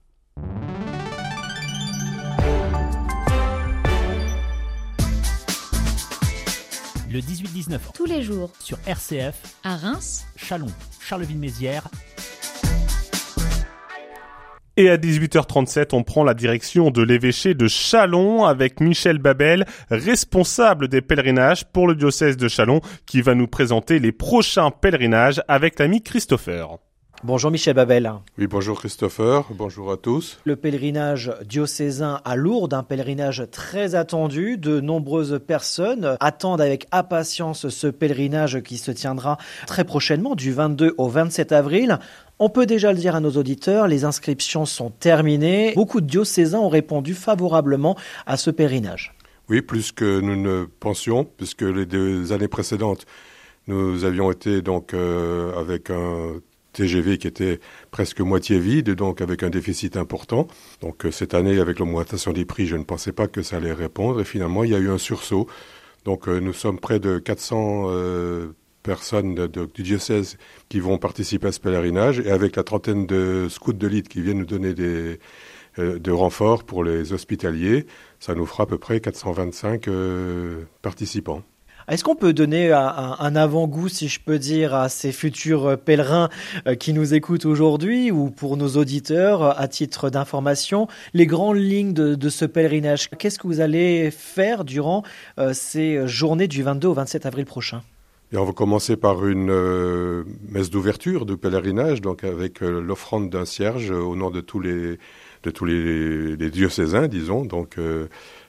[SPEAKER 4] Le dix-huit dix-neuf
[SPEAKER 10] tous les jours
[SPEAKER 4] sur R C F
[SPEAKER 10] à Reims,
[SPEAKER 4] Châlons, Charleville-Mézières.
[SPEAKER 2] Et à dix-huit heures trente-sept, on prend la direction de l'évêché de Châlons avec Michel Babel, responsable des pèlerinages pour le diocèse de Châlons, qui va nous présenter les prochains pèlerinages avec l'ami Christopher.
[SPEAKER 11] Bonjour Michel Babel.
[SPEAKER 12] Oui, bonjour Christopher, bonjour à tous.
[SPEAKER 11] Le pèlerinage diocésain à Lourdes, un pèlerinage très attendu. De nombreuses personnes attendent avec impatience ce pèlerinage qui se tiendra très prochainement, du vingt-deux au vingt-sept avril. On peut déjà le dire à nos auditeurs, les inscriptions sont terminées. Beaucoup de diocésains ont répondu favorablement à ce pèlerinage.
[SPEAKER 12] Oui, plus que nous ne pensions, puisque les deux années précédentes, nous avions été donc euh, avec un T G V qui était presque moitié vide, donc avec un déficit important. Donc euh, cette année, avec l'augmentation des prix, je ne pensais pas que ça allait répondre. Et finalement, il y a eu un sursaut. Donc euh, nous sommes près de quatre cents euh, personnes de, de, du diocèse qui vont participer à ce pèlerinage. Et avec la trentaine de scouts de l'I T qui viennent nous donner des, euh, de renforts pour les hospitaliers, ça nous fera à peu près quatre cent vingt-cinq euh, participants.
[SPEAKER 11] Est-ce qu'on peut donner un, un avant-goût, si je peux dire, à ces futurs pèlerins qui nous écoutent aujourd'hui ou pour nos auditeurs, à titre d'information, les grandes lignes de, de ce pèlerinage? Qu'est-ce que vous allez faire durant euh, ces journées du vingt-deux au vingt-sept avril prochain?
[SPEAKER 12] Et on va commencer par une euh, messe d'ouverture de pèlerinage, donc avec euh, l'offrande d'un cierge au nom de tous les, de tous les, les diocésains, disons, donc euh,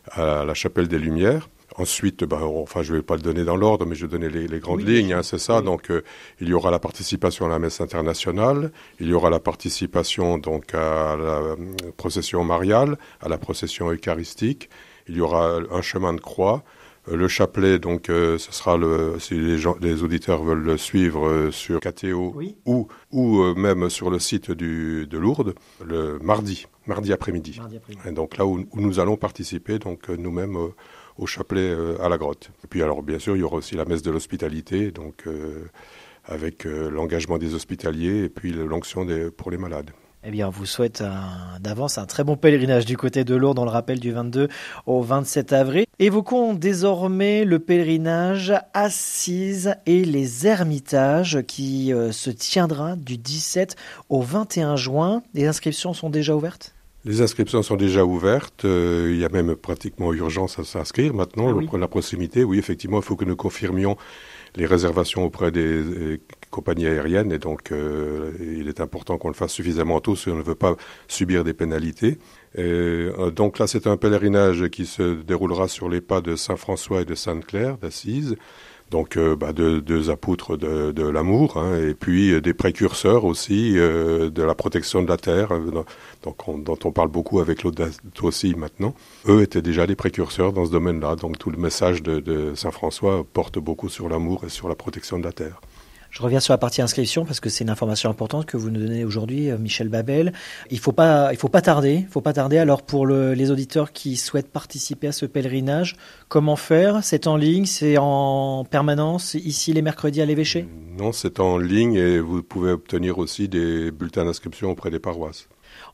[SPEAKER 12] à la chapelle des Lumières. Ensuite, ben, enfin, je ne vais pas le donner dans l'ordre, mais je vais donner les, les grandes oui, lignes, hein, c'est ça. Oui. Donc, euh, il y aura la participation à la messe internationale, il y aura la participation donc à la euh, procession mariale, à la procession eucharistique, il y aura un chemin de croix, euh, le chapelet. Donc, euh, ce sera le, si les, gens, les auditeurs veulent le suivre euh, sur K T O oui. ou ou euh, même sur le site du, de Lourdes, le mardi, mardi après-midi. Mardi après-midi. Et donc là où, où nous allons participer, donc euh, nous-mêmes. Euh, au chapelet euh, à la grotte. Et puis alors bien sûr, il y aura aussi la messe de l'hospitalité, donc euh, avec euh, l'engagement des hospitaliers et puis l'onction des, pour les malades.
[SPEAKER 11] Eh bien, on vous souhaite un, d'avance un très bon pèlerinage du côté de Lourdes, on le rappelle, du vingt-deux au vingt-sept avril. Évoquons désormais le pèlerinage Assise et les Ermitages qui euh, se tiendra du dix-sept au vingt et un juin. Les inscriptions sont déjà ouvertes ?
[SPEAKER 12] Les inscriptions sont déjà ouvertes. Euh, il y a même pratiquement urgence à s'inscrire maintenant. Ah oui. La proximité, oui, effectivement, il faut que nous confirmions les réservations auprès des euh, compagnies aériennes et donc euh, il est important qu'on le fasse suffisamment tôt si on ne veut pas subir des pénalités. Et, euh, donc là, c'est un pèlerinage qui se déroulera sur les pas de Saint-François et de Sainte-Claire d'Assise. Donc euh, bah, deux, deux apôtres de, de l'amour, hein, et puis euh, des précurseurs aussi euh, de la protection de la terre, euh, donc on, dont on parle beaucoup avec l'audace aussi maintenant. Eux étaient déjà des précurseurs dans ce domaine-là, donc tout le message de, de Saint François porte beaucoup sur l'amour et sur la protection de la terre.
[SPEAKER 11] Je reviens sur la partie inscription parce que c'est une information importante que vous nous donnez aujourd'hui, Michel Babel. Il faut pas, il faut pas tarder, il faut pas tarder. Alors pour le, les auditeurs qui souhaitent participer à ce pèlerinage, comment faire ? C'est en ligne, c'est en permanence ici les mercredis à l'évêché ?
[SPEAKER 12] Non, c'est en ligne et vous pouvez obtenir aussi des bulletins d'inscription auprès des paroisses.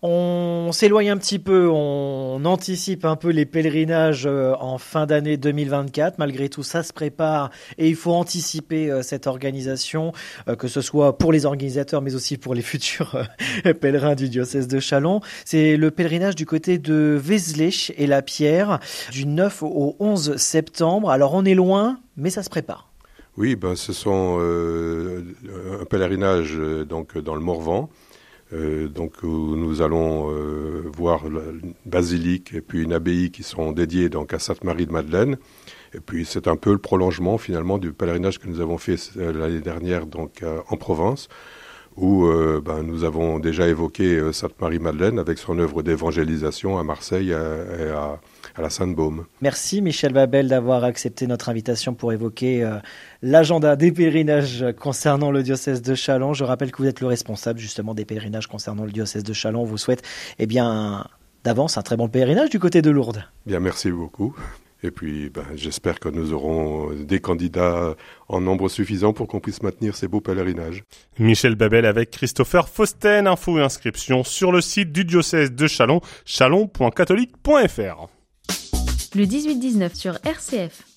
[SPEAKER 11] On s'éloigne un petit peu, on anticipe un peu les pèlerinages en fin d'année deux mille vingt-quatre. Malgré tout, ça se prépare et il faut anticiper cette organisation, que ce soit pour les organisateurs, mais aussi pour les futurs pèlerins du diocèse de Châlons. C'est le pèlerinage du côté de Vézelay et la Pierre, du neuf au onze septembre. Alors on est loin, mais ça se prépare.
[SPEAKER 12] Oui, ben ce sont euh, un pèlerinage euh, donc dans le Morvan. Euh, donc où nous allons euh, voir une basilique et puis une abbaye qui sont dédiées donc à Sainte-Marie de Madeleine. Et puis c'est un peu le prolongement finalement du pèlerinage que nous avons fait euh, l'année dernière donc euh, en Provence, où euh, ben, nous avons déjà évoqué euh, Sainte-Marie-Madeleine avec son œuvre d'évangélisation à Marseille et à, à, à la Sainte-Baume.
[SPEAKER 11] Merci Michel Babel d'avoir accepté notre invitation pour évoquer euh, l'agenda des pèlerinages concernant le diocèse de Châlons. Je rappelle que vous êtes le responsable justement des pèlerinages concernant le diocèse de Châlons. On vous souhaite eh bien, d'avance un très bon pèlerinage du côté de Lourdes.
[SPEAKER 12] Bien, merci beaucoup. Et puis, ben, j'espère que nous aurons des candidats en nombre suffisant pour qu'on puisse maintenir ces beaux pèlerinages.
[SPEAKER 2] Michel Babel avec Christopher Fausten. Info et inscription sur le site du diocèse de Châlons, châlons point catholique point f r.
[SPEAKER 10] Le dix-huit dix-neuf sur R C F.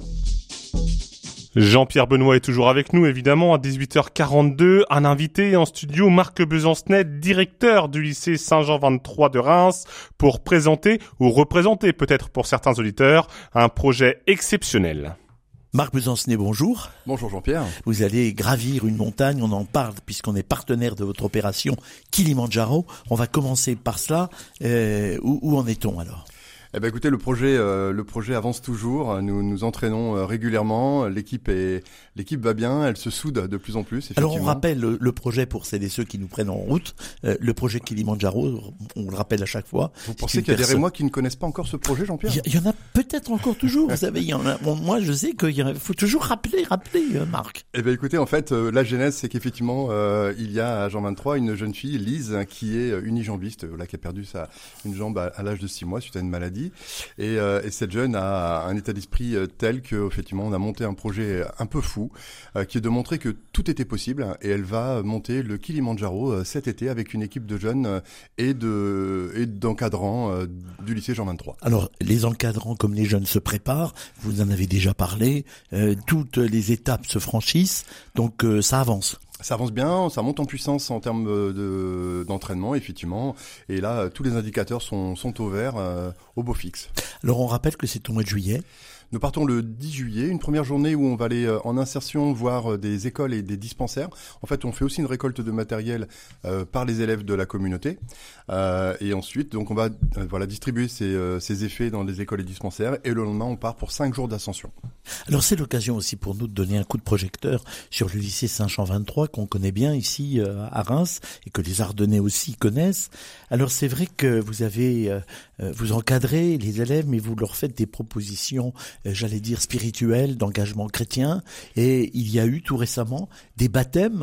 [SPEAKER 2] Jean-Pierre Benoît est toujours avec nous, évidemment, à dix-huit heures quarante-deux. Un invité en studio, Marc Besancenet, directeur du lycée Saint-Jean vingt-trois de Reims, pour présenter, ou représenter peut-être pour certains auditeurs, un projet exceptionnel.
[SPEAKER 1] Marc Besancenet, bonjour.
[SPEAKER 13] Bonjour Jean-Pierre.
[SPEAKER 1] Vous allez gravir une montagne, on en parle puisqu'on est partenaire de votre opération Kilimandjaro. On va commencer par cela. Euh, où, où en est-on alors ?
[SPEAKER 13] Eh ben écoutez, le projet, euh, le projet avance toujours. Nous nous entraînons euh, régulièrement. L'équipe est, l'équipe va bien. Elle se soude de plus en plus.
[SPEAKER 1] Alors on rappelle le, le projet pour celles et ceux qui nous prennent en route. Euh, le projet Kilimandjaro, on le rappelle à chaque fois.
[SPEAKER 13] Vous pensez qu'il y a des Rémois qui ne connaissent pas encore ce projet, Jean-Pierre ?
[SPEAKER 1] Il y, y en a peut-être encore toujours. Vous savez, il y en a. Bon, moi, je sais qu'il y a, faut toujours rappeler, rappeler, euh, Marc.
[SPEAKER 13] Eh ben écoutez, en fait, euh, la genèse, c'est qu'effectivement, euh, il y a à Jean vingt-trois une jeune fille, Lise, qui est unijambiste, là, qui a perdu sa une jambe à, à l'âge de six mois suite à une maladie. Et, euh, et cette jeune a un état d'esprit tel que, effectivement, on a monté un projet un peu fou, euh, qui est de montrer que tout était possible. Et elle va monter le Kilimandjaro euh, cet été avec une équipe de jeunes euh, et de et d'encadrants euh, du lycée Jean vingt-trois.
[SPEAKER 1] Alors, les encadrants comme les jeunes se préparent. Vous en avez déjà parlé. Euh, toutes les étapes se franchissent, donc euh, ça avance.
[SPEAKER 13] Ça avance bien, ça monte en puissance en termes de, d'entraînement, effectivement. Et là, tous les indicateurs sont, sont au vert, euh, au beau fixe.
[SPEAKER 1] Alors, on rappelle que c'est au mois de juillet.
[SPEAKER 13] Nous partons le dix juillet, une première journée où on va aller en insertion voir des écoles et des dispensaires. En fait, on fait aussi une récolte de matériel euh, par les élèves de la communauté. Euh, et ensuite, donc, on va euh, voilà distribuer ces, euh, ces effets dans les écoles et dispensaires. Et le lendemain, on part pour cinq jours d'ascension.
[SPEAKER 1] Alors, c'est l'occasion aussi pour nous de donner un coup de projecteur sur le lycée Saint-Jean vingt-trois qu'on connaît bien ici euh, à Reims et que les Ardennais aussi connaissent. Alors, c'est vrai que vous avez, euh, vous encadrez les élèves, mais vous leur faites des propositions j'allais dire spirituel, d'engagement chrétien, et il y a eu tout récemment des baptêmes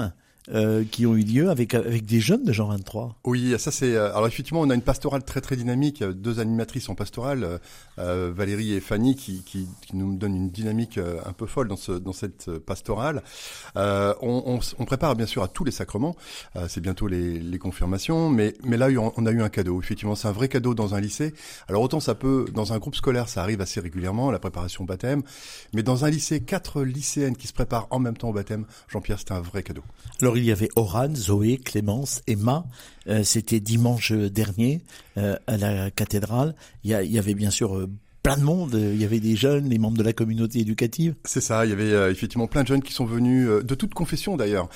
[SPEAKER 1] euh, qui ont eu lieu avec avec des jeunes de Jean vingt-trois.
[SPEAKER 13] Oui, ça c'est. Euh, alors effectivement, on a une pastorale très très dynamique. Deux animatrices en pastorale, euh, Valérie et Fanny, qui, qui qui nous donnent une dynamique euh, un peu folle dans ce dans cette pastorale. Euh, on, on, on prépare bien sûr à tous les sacrements. Euh, c'est bientôt les les confirmations, mais mais là on a eu un cadeau. Effectivement, c'est un vrai cadeau dans un lycée. Alors autant ça peut dans un groupe scolaire, ça arrive assez régulièrement la préparation au baptême, mais dans un lycée, quatre lycéennes qui se préparent en même temps au baptême, Jean-Pierre, c'était un vrai cadeau.
[SPEAKER 1] Alors il y avait Orane, Zoé, Clémence, Emma. Euh, c'était dimanche dernier euh, à la cathédrale. Il y, a, il y avait bien sûr euh, plein de monde. Il y avait des jeunes, les membres de la communauté éducative.
[SPEAKER 13] C'est ça. Il y avait euh, effectivement plein de jeunes qui sont venus euh, de toute confession d'ailleurs,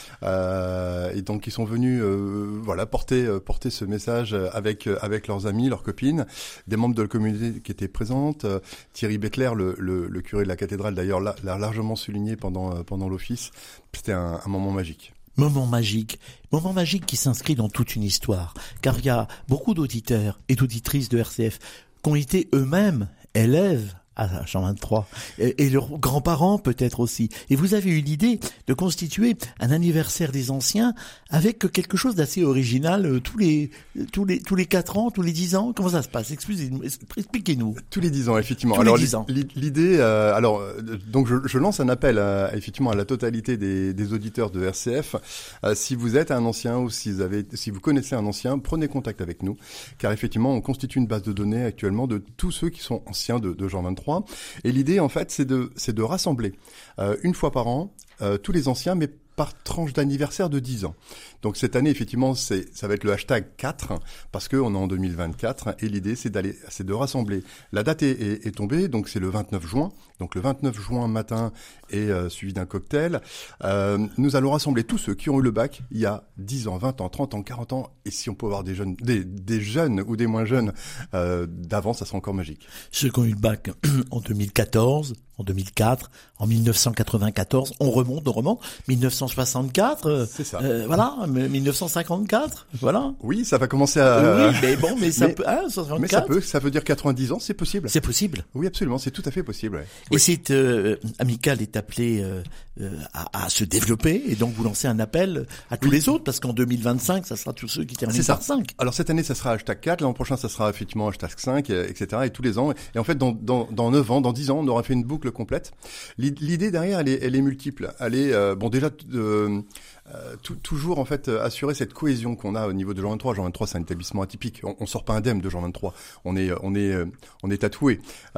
[SPEAKER 13] euh, et donc qui sont venus, euh, voilà, porter euh, porter ce message avec euh, avec leurs amis, leurs copines, des membres de la communauté qui étaient présentes. Euh, Thierry Beckler, le, le, le curé de la cathédrale, d'ailleurs, l'a, l'a largement souligné pendant euh, pendant l'office. C'était un, un moment magique.
[SPEAKER 1] Moment magique, moment magique qui s'inscrit dans toute une histoire, car il y a beaucoup d'auditeurs et d'auditrices de R C F qui ont été eux-mêmes élèves à Jean vingt-trois, et, et leurs grands-parents peut-être aussi. Et vous avez eu l'idée de constituer un anniversaire des anciens avec quelque chose d'assez original euh, tous les tous les tous les quatre ans, tous les dix ans. Comment ça se passe? Excusez-nous, expliquez-nous.
[SPEAKER 13] Tous les dix ans, effectivement.
[SPEAKER 1] Tous
[SPEAKER 13] alors
[SPEAKER 1] les dix ans.
[SPEAKER 13] L'idée, euh, alors euh, donc je, je lance un appel à, effectivement à la totalité des, des auditeurs de R C F. Euh, si vous êtes un ancien ou si vous avez, si vous connaissez un ancien, prenez contact avec nous, car effectivement on constitue une base de données actuellement de tous ceux qui sont anciens de, de Jean vingt-trois. Et l'idée, en fait, c'est de, c'est de rassembler euh, une fois par an euh, tous les anciens, mais par tranche d'anniversaire de dix ans. Donc cette année, effectivement, c'est, ça va être le hashtag quatre, parce qu'on est en deux mille vingt-quatre, et l'idée, c'est d'aller, c'est de rassembler. La date est, est, est tombée, donc c'est le vingt-neuf juin. Donc le vingt-neuf juin matin et euh, suivi d'un cocktail. Euh, nous allons rassembler tous ceux qui ont eu le bac il y a dix ans, vingt ans, trente ans, quarante ans, et si on peut avoir des jeunes, des, des jeunes ou des moins jeunes euh, d'avant, ça sera encore magique.
[SPEAKER 1] Ceux qui ont eu le bac en deux mille quatorze, en deux mille quatre, en mille neuf cent quatre-vingt-quatorze, on remonte, on remonte, mille neuf cent soixante-quatre,
[SPEAKER 13] c'est ça.
[SPEAKER 1] Euh, voilà, mille neuf cent cinquante-quatre, voilà.
[SPEAKER 13] Oui, ça va commencer à...
[SPEAKER 1] Oui, mais bon, mais ça
[SPEAKER 13] mais,
[SPEAKER 1] peut, hein, soixante-quatre.
[SPEAKER 13] Mais ça peut, ça veut dire quatre-vingt-dix ans, c'est possible.
[SPEAKER 1] C'est possible.
[SPEAKER 13] Oui, absolument, c'est tout à fait possible. Ouais.
[SPEAKER 1] Et oui. Cette euh, amicale est appelée euh, euh, à, à se développer, et donc vous lancez un appel à tous oui. les autres, parce qu'en deux mille vingt-cinq, ça sera tous ceux qui terminent par cinq.
[SPEAKER 13] Alors cette année, ça sera hashtag quatre, l'an prochain, ça sera effectivement hashtag cinq, et cetera. Et tous les ans. Et en fait, dans, dans, dans neuf ans, dans dix ans, on aura fait une boucle complète. L'idée derrière, elle est, elle est multiple. Elle est, euh, bon, déjà, euh, euh, tout, toujours en fait assurer cette cohésion qu'on a au niveau de Jean vingt-trois. Jean vingt-trois, c'est un établissement atypique. On, on sort pas indemne de Jean vingt-trois. On est, on est, on est tatoué.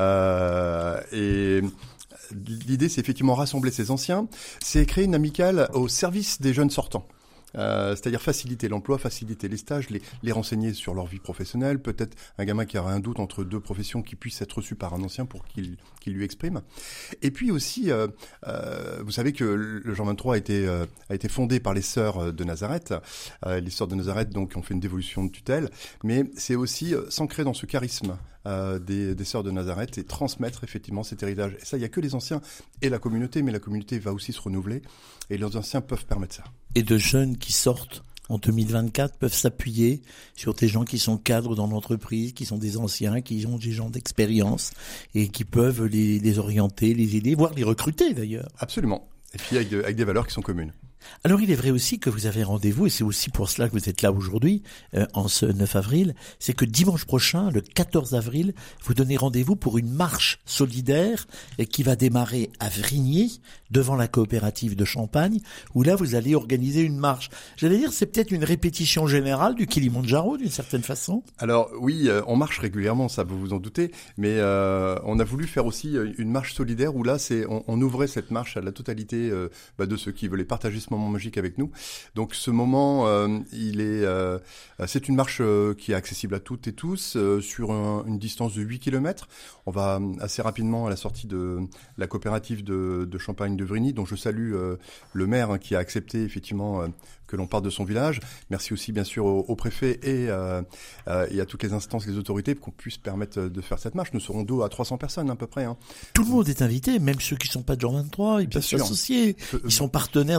[SPEAKER 13] Euh, et l'idée, c'est effectivement rassembler ces anciens. C'est créer une amicale au service des jeunes sortants. Euh, c'est-à-dire faciliter l'emploi, faciliter les stages, les, les renseigner sur leur vie professionnelle, peut-être un gamin qui aurait un doute entre deux professions qui puisse être reçu par un ancien pour qu'il, qu'il lui exprime. Et puis aussi, euh, euh, vous savez que le Jean vingt-trois a été, euh, a été fondé par les sœurs de Nazareth, euh, les sœurs de Nazareth donc ont fait une dévolution de tutelle, mais c'est aussi euh, s'ancrer dans ce charisme Euh, des, des sœurs de Nazareth et transmettre effectivement cet héritage. Et ça, il n'y a que les anciens et la communauté, mais la communauté va aussi se renouveler et les anciens peuvent permettre ça.
[SPEAKER 1] Et de jeunes qui sortent en deux mille vingt-quatre peuvent s'appuyer sur des gens qui sont cadres dans l'entreprise, qui sont des anciens, qui ont des gens d'expérience et qui peuvent les, les orienter, les aider, voire les recruter d'ailleurs.
[SPEAKER 13] Absolument. Et puis avec, de, avec des valeurs qui sont communes.
[SPEAKER 1] Alors il est vrai aussi que vous avez rendez-vous, et c'est aussi pour cela que vous êtes là aujourd'hui, euh, en ce neuf avril, c'est que dimanche prochain, le quatorze avril, vous donnez rendez-vous pour une marche solidaire et qui va démarrer à Vrigny, devant la coopérative de Champagne, où là vous allez organiser une marche. J'allais dire, c'est peut-être une répétition générale du Kilimandjaro, d'une certaine façon.
[SPEAKER 13] Alors oui, euh, on marche régulièrement, ça vous vous en doutez, mais euh, on a voulu faire aussi une marche solidaire où là, c'est on, on ouvrait cette marche à la totalité euh, bah, de ceux qui veulent partager ce moment magique avec nous. Donc ce moment, euh, il est, euh, c'est une marche euh, qui est accessible à toutes et tous euh, sur un, une distance de huit kilomètres. On va assez rapidement à la sortie de la coopérative de, de Champagne de Vrigny, dont je salue euh, le maire hein, qui a accepté effectivement euh, que l'on parte de son village. Merci aussi bien sûr au, au préfet et, euh, euh, et à toutes les instances, les autorités pour qu'on puisse permettre de faire cette marche. Nous serons deux à trois cents personnes à peu près. Hein.
[SPEAKER 1] Tout le monde est invité, même ceux qui ne sont pas de Jean vingt-trois, ils peuvent s'associer. Ils sont partenaires de cette opération.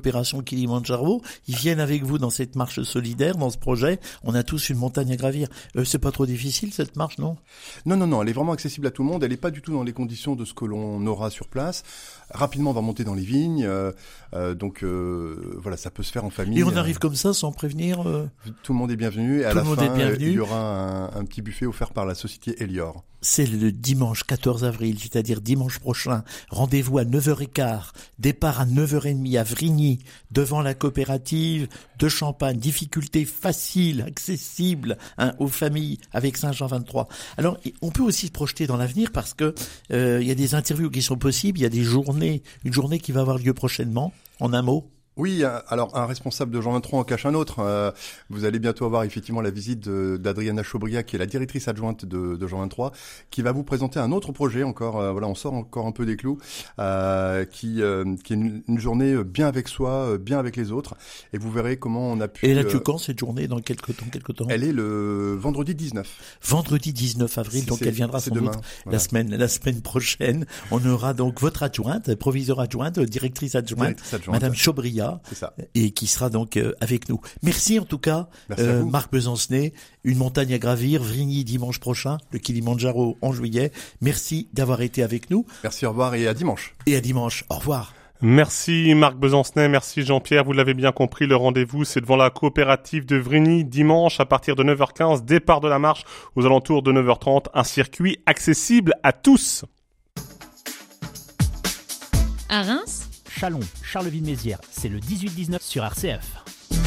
[SPEAKER 1] l'opération Kilimandjaro, ils viennent avec vous dans cette marche solidaire, dans ce projet. On a tous une montagne à gravir. Euh, c'est pas trop difficile cette marche, non?
[SPEAKER 13] Non, non, non, elle est vraiment accessible à tout le monde. Elle n'est pas du tout dans les conditions de ce que l'on aura sur place. Rapidement, on va monter dans les vignes. Euh, euh, donc euh, voilà, ça peut se faire en famille.
[SPEAKER 1] Et on arrive comme ça sans prévenir euh...
[SPEAKER 13] Tout le monde est bienvenu. Et à
[SPEAKER 1] tout
[SPEAKER 13] la
[SPEAKER 1] le monde
[SPEAKER 13] fin,
[SPEAKER 1] est bienvenu.
[SPEAKER 13] il y aura un, un petit buffet offert par la société Elior.
[SPEAKER 1] C'est le dimanche quatorze avril, c'est-à-dire dimanche prochain. Rendez-vous à neuf heures quinze, départ à neuf heures trente à Vrigny, devant la coopérative de Champagne. Difficulté facile, accessible hein, aux familles avec Saint-Jean vingt-trois. Alors, on peut aussi se projeter dans l'avenir parce que euh, il y a des interviews qui sont possibles, il y a des journées, une journée qui va avoir lieu prochainement, en un mot.
[SPEAKER 13] Oui, alors un responsable de Jean vingt-trois en cache un autre. Euh, vous allez bientôt avoir effectivement la visite de, d'Adriana Chaubria, qui est la directrice adjointe de, de Jean vingt-trois, qui va vous présenter un autre projet encore. Euh, voilà, on sort encore un peu des clous, euh, qui, euh, qui est une, une journée bien avec soi, bien avec les autres. Et vous verrez comment on a pu.
[SPEAKER 1] Et là, tu quand cette journée dans quelques temps, quelques temps
[SPEAKER 13] Elle est le vendredi dix-neuf.
[SPEAKER 1] Vendredi dix-neuf avril, c'est, donc elle viendra sans
[SPEAKER 13] demain,
[SPEAKER 1] doute
[SPEAKER 13] voilà. la
[SPEAKER 1] semaine, la semaine prochaine. On aura donc votre adjointe, proviseure adjointe, directrice adjointe, directrice adjointe. Madame Chaubria.
[SPEAKER 13] C'est ça.
[SPEAKER 1] Et qui sera donc euh, avec nous. Merci en tout cas,
[SPEAKER 13] Merci
[SPEAKER 1] euh, Marc Besancenay. Une montagne à gravir, Vrigny dimanche prochain, le Kilimandjaro en juillet. Merci d'avoir été avec nous.
[SPEAKER 13] Merci, au revoir et à dimanche.
[SPEAKER 1] Et à dimanche, au revoir.
[SPEAKER 2] Merci Marc Besancenay, merci Jean-Pierre, vous l'avez bien compris, le rendez-vous c'est devant la coopérative de Vrigny dimanche à partir de neuf heures quinze, départ de la marche aux alentours de neuf heures trente, un circuit accessible à tous.
[SPEAKER 4] À Reims, Châlons, Charleville-Mézières, c'est le dix-huit dix-neuf sur R C F.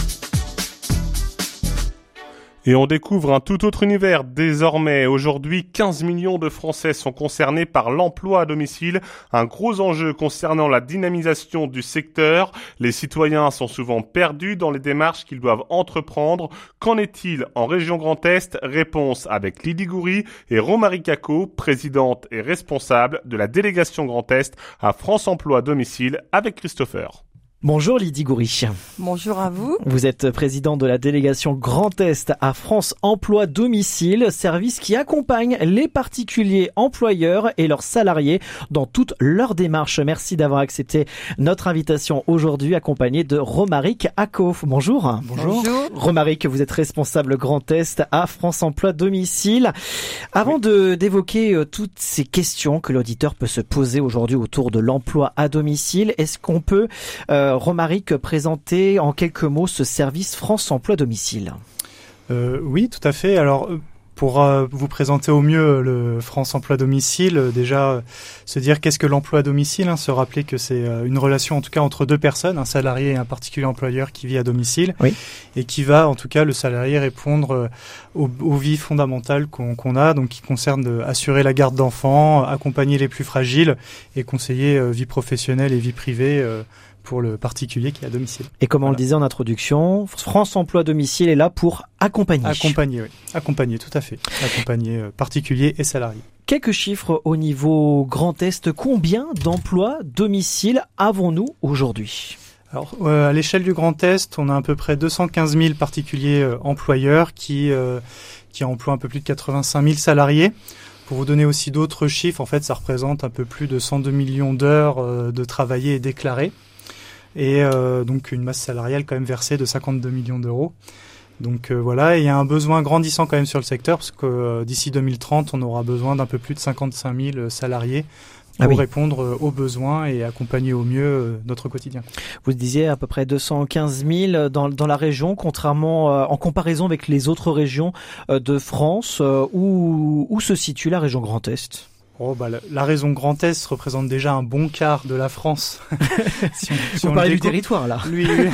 [SPEAKER 2] Et on découvre un tout autre univers désormais. Aujourd'hui, quinze millions de Français sont concernés par l'emploi à domicile. Un gros enjeu concernant la dynamisation du secteur. Les citoyens sont souvent perdus dans les démarches qu'ils doivent entreprendre. Qu'en est-il en région Grand Est? Réponse avec Lydie Goury et Romary Cacot, présidente et responsable de la délégation Grand Est à France Emploi à domicile avec Christopher.
[SPEAKER 11] Bonjour Lydie Goury.
[SPEAKER 14] Bonjour à vous.
[SPEAKER 11] Vous êtes présidente de la délégation Grand Est à France Emploi Domicile, service qui accompagne les particuliers employeurs et leurs salariés dans toutes leurs démarches. Merci d'avoir accepté notre invitation aujourd'hui, accompagnée de Romary Cacot. Bonjour.
[SPEAKER 14] Bonjour. Bonjour.
[SPEAKER 11] Romary, vous êtes responsable Grand Est à France Emploi Domicile. Avant oui. de d'évoquer euh, toutes ces questions que l'auditeur peut se poser aujourd'hui autour de l'emploi à domicile, est-ce qu'on peut euh, Romary, présenter en quelques mots ce service France Emploi Domicile.
[SPEAKER 15] Euh, oui, tout à fait. Alors, pour euh, vous présenter au mieux le France Emploi Domicile, euh, déjà euh, se dire qu'est-ce que l'emploi à domicile, hein, se rappeler que c'est euh, une relation en tout cas entre deux personnes, un salarié et un particulier employeur qui vit à domicile,
[SPEAKER 11] oui.
[SPEAKER 15] et qui va en tout cas le salarié répondre euh, aux, aux vies fondamentales qu'on, qu'on a, donc qui concerne de, assurer la garde d'enfants, accompagner les plus fragiles et conseiller euh, vie professionnelle et vie privée euh, pour le particulier qui est à domicile.
[SPEAKER 11] Et comme
[SPEAKER 15] voilà.
[SPEAKER 11] on le disait en introduction, France Emploi Domicile est là pour accompagner.
[SPEAKER 15] Accompagner, oui. Accompagner, tout à fait. Accompagner euh, particuliers et salariés.
[SPEAKER 11] Quelques chiffres au niveau Grand Est. Combien d'emplois domicile avons-nous aujourd'hui ?
[SPEAKER 15] Alors, euh, à l'échelle du Grand Est, on a à peu près deux cent quinze mille particuliers euh, employeurs qui, euh, qui emploient un peu plus de quatre-vingt-cinq mille salariés. Pour vous donner aussi d'autres chiffres, en fait, ça représente un peu plus de cent deux millions d'heures euh, de travaillés et déclarés. Et euh, donc une masse salariale quand même versée de cinquante-deux millions d'euros. Donc euh, voilà, et il y a un besoin grandissant quand même sur le secteur, parce que euh, d'ici deux mille trente, on aura besoin d'un peu plus de cinquante-cinq mille salariés pour ah oui. répondre euh, aux besoins et accompagner au mieux euh, notre quotidien.
[SPEAKER 11] Vous disiez à peu près deux cent quinze mille dans, dans la région, contrairement euh, en comparaison avec les autres régions euh, de France, euh, où, où se situe la région Grand Est ?
[SPEAKER 15] Oh, bah, la, la région Grand Est représente déjà un bon quart de la France.
[SPEAKER 11] si on, si Vous on parlez du territoire, là.
[SPEAKER 15] Oui, oui.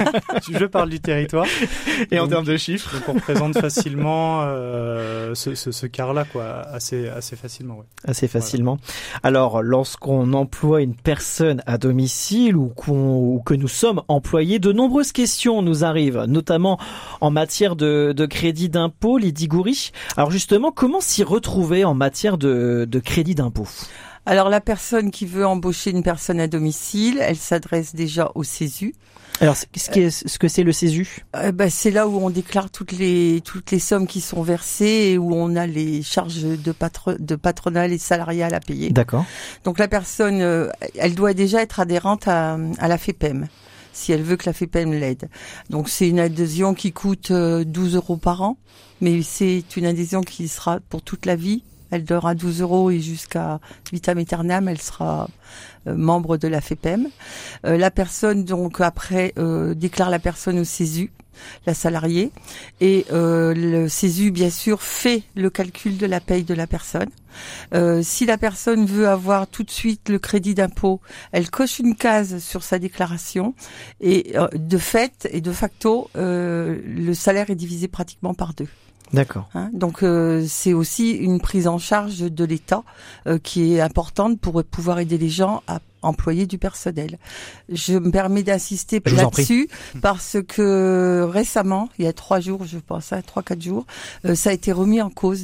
[SPEAKER 15] Je parle du territoire.
[SPEAKER 11] Et donc, en termes de chiffres.
[SPEAKER 15] Donc, on représente facilement euh, ce, ce, ce quart-là, quoi, assez, assez facilement. Ouais.
[SPEAKER 11] Assez facilement. Voilà. Alors, lorsqu'on emploie une personne à domicile ou, qu'on, ou que nous sommes employés, de nombreuses questions nous arrivent, notamment en matière de, de crédit d'impôt, Lydie Goury. Alors, justement, comment s'y retrouver en matière de, de crédit d'impôt?
[SPEAKER 14] Alors la personne qui veut embaucher une personne à domicile, elle s'adresse déjà au CESU.
[SPEAKER 11] Alors ce, qui est, ce que c'est le CESU
[SPEAKER 14] euh, bah, c'est là où on déclare toutes les toutes les sommes qui sont versées et où on a les charges de, patro, de patronales et salariales à payer.
[SPEAKER 11] D'accord.
[SPEAKER 14] Donc la personne, euh, elle doit déjà être adhérente à, à la FEPEM. si elle veut que la F E P E M l'aide. Donc c'est une adhésion qui coûte douze euros par an, mais c'est une adhésion qui sera pour toute la vie. Elle donnera douze euros et jusqu'à vitam aeternam, elle sera euh, membre de la F E P E M. Euh, la personne, donc, après, euh, déclare la personne au CESU, la salariée. Et euh, le CESU, bien sûr, fait le calcul de la paye de la personne. Euh, si la personne veut avoir tout de suite le crédit d'impôt, elle coche une case sur sa déclaration. Et euh, de fait et de facto, euh, le salaire est divisé pratiquement par deux.
[SPEAKER 11] D'accord.
[SPEAKER 14] Hein, donc euh, c'est aussi une prise en charge de l'État euh, qui est importante pour pouvoir aider les gens à employer du personnel. Je me permets d'insister là-dessus parce que récemment, il y a trois jours, je pense, hein, trois quatre jours, euh, ça a été remis en cause.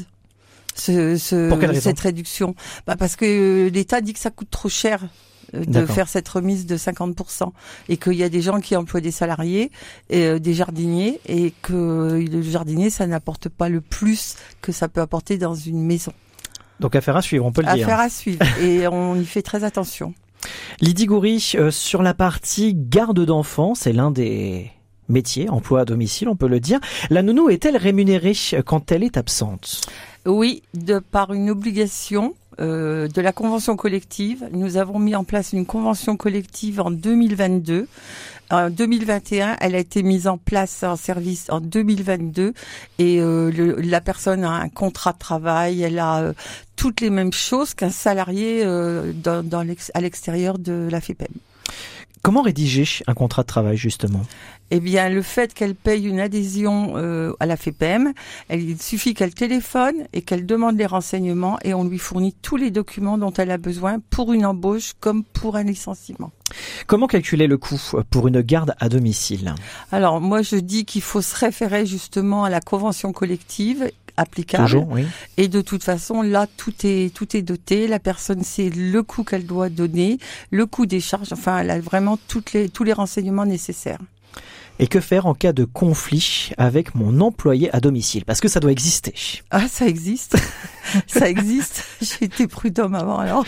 [SPEAKER 14] Ce, ce,
[SPEAKER 11] pour quelle raison ?
[SPEAKER 14] Cette réduction, bah parce que l'État dit que ça coûte trop cher de D'accord. faire cette remise de cinquante pour cent et qu'il y a des gens qui emploient des salariés et euh, des jardiniers et que le jardinier ça n'apporte pas le plus que ça peut apporter dans une maison.
[SPEAKER 11] Donc affaire à suivre, on peut le dire.
[SPEAKER 14] Affaire à suivre et on y fait très attention.
[SPEAKER 11] Lydie Goury, euh, sur la partie garde d'enfants, c'est l'un des métiers, emploi à domicile, on peut le dire. La nounou est-elle rémunérée quand elle est absente ?
[SPEAKER 14] Oui, de par une obligation euh, de la convention collective. Nous avons mis en place une convention collective en deux mille vingt-deux. En deux mille vingt et un, elle a été mise en place en service en deux mille vingt-deux et euh, le, la personne a un contrat de travail, elle a euh, toutes les mêmes choses qu'un salarié euh, dans, dans l'ex, à l'extérieur de la F E P E M.
[SPEAKER 11] Comment rédiger un contrat de travail, justement ?
[SPEAKER 14] Eh bien, le fait qu'elle paye une adhésion euh, à la F E P E M, elle, il suffit qu'elle téléphone et qu'elle demande les renseignements et on lui fournit tous les documents dont elle a besoin pour une embauche comme pour un licenciement.
[SPEAKER 11] Comment calculer le coût pour une garde à domicile ?
[SPEAKER 14] Alors, moi, je dis qu'il faut se référer justement à la convention collective applicable.
[SPEAKER 11] Toujours, oui.
[SPEAKER 14] Et de toute façon, là, tout est tout est doté. La personne sait le coût qu'elle doit donner, le coût des charges. Enfin, elle a vraiment toutes les tous les renseignements nécessaires.
[SPEAKER 11] Et que faire en cas de conflit avec mon employé à domicile ? Parce que ça doit exister.
[SPEAKER 14] Ah, ça existe. Ça existe. J'ai été prud'homme avant, alors.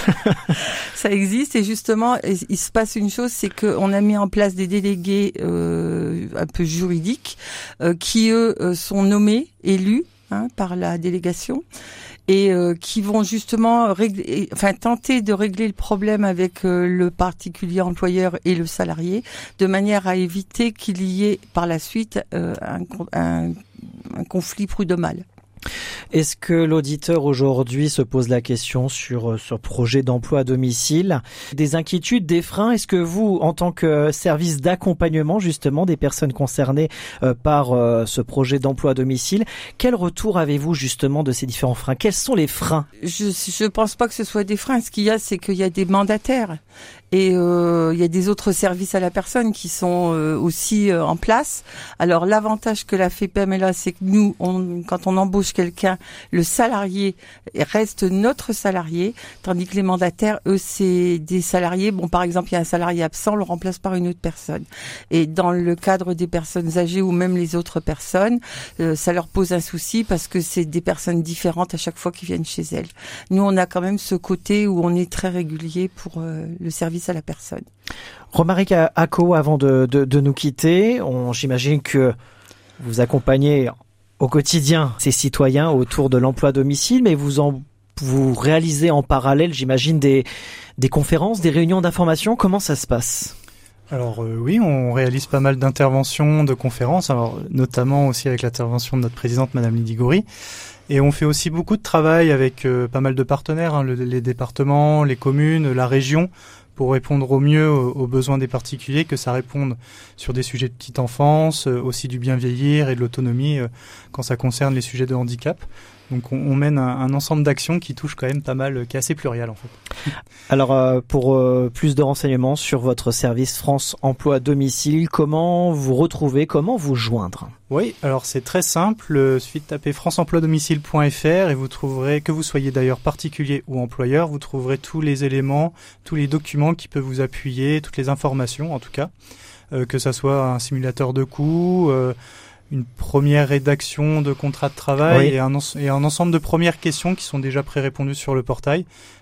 [SPEAKER 14] Ça existe. Et justement, il se passe une chose, c'est qu'on a mis en place des délégués euh, un peu juridiques euh, qui, eux, sont nommés, élus hein, par la délégation. Et euh, qui vont justement régler, enfin tenter de régler le problème avec euh, le particulier employeur et le salarié, de manière à éviter qu'il y ait par la suite euh, un, un, un conflit prud'homal.
[SPEAKER 11] Est-ce que l'auditeur aujourd'hui se pose la question sur ce projet d'emploi à domicile ? Des inquiétudes, des freins ? Est-ce que vous, en tant que service d'accompagnement justement des personnes concernées euh, par euh, ce projet d'emploi à domicile, quel retour avez-vous justement de ces différents freins ? Quels sont les freins ?
[SPEAKER 14] Je je pense pas que ce soit des freins. Ce qu'il y a, c'est qu'il y a des mandataires. Et euh, il y a des autres services à la personne qui sont euh, aussi euh, en place. Alors l'avantage que la F E P E M est là, c'est que nous, on, quand on embauche quelqu'un, le salarié reste notre salarié, tandis que les mandataires, eux, c'est des salariés. Bon, par exemple, il y a un salarié absent, on le remplace par une autre personne. Et dans le cadre des personnes âgées ou même les autres personnes, euh, ça leur pose un souci parce que c'est des personnes différentes à chaque fois qu'ils viennent chez elles. Nous, on a quand même ce côté où on est très régulier pour euh, le service à la personne.
[SPEAKER 11] Romaric Acco, avant de, de, de nous quitter, on, j'imagine que vous accompagnez au quotidien ces citoyens autour de l'emploi à domicile, mais vous en, vous réalisez en parallèle, j'imagine, des, des conférences, des réunions d'information. Comment ça se passe ?
[SPEAKER 15] Alors euh, oui, on réalise pas mal d'interventions, de conférences, alors notamment aussi avec l'intervention de notre présidente, Madame Lydie Goury. Et on fait aussi beaucoup de travail avec euh, pas mal de partenaires, hein, le, les départements, les communes, la région, pour répondre au mieux aux, aux besoins des particuliers, que ça réponde sur des sujets de petite enfance, euh, aussi du bien vieillir et de l'autonomie euh, quand ça concerne les sujets de handicap. Donc on, on mène un, un ensemble d'actions qui touche quand même pas mal, qui est assez pluriel en fait.
[SPEAKER 11] Alors euh, pour euh, plus de renseignements sur votre service France Emploi à domicile, comment vous retrouver, comment vous joindre ?
[SPEAKER 15] Oui, alors c'est très simple, il suffit de taper france emploi domicile point f r et vous trouverez, que vous soyez d'ailleurs particulier ou employeur, vous trouverez tous les éléments, tous les documents qui peuvent vous appuyer, toutes les informations en tout cas, euh, que ça soit un simulateur de coûts, euh, une première rédaction de contrat de travail, oui. et, un, et un ensemble de premières questions qui sont déjà pré-répondues sur le portail.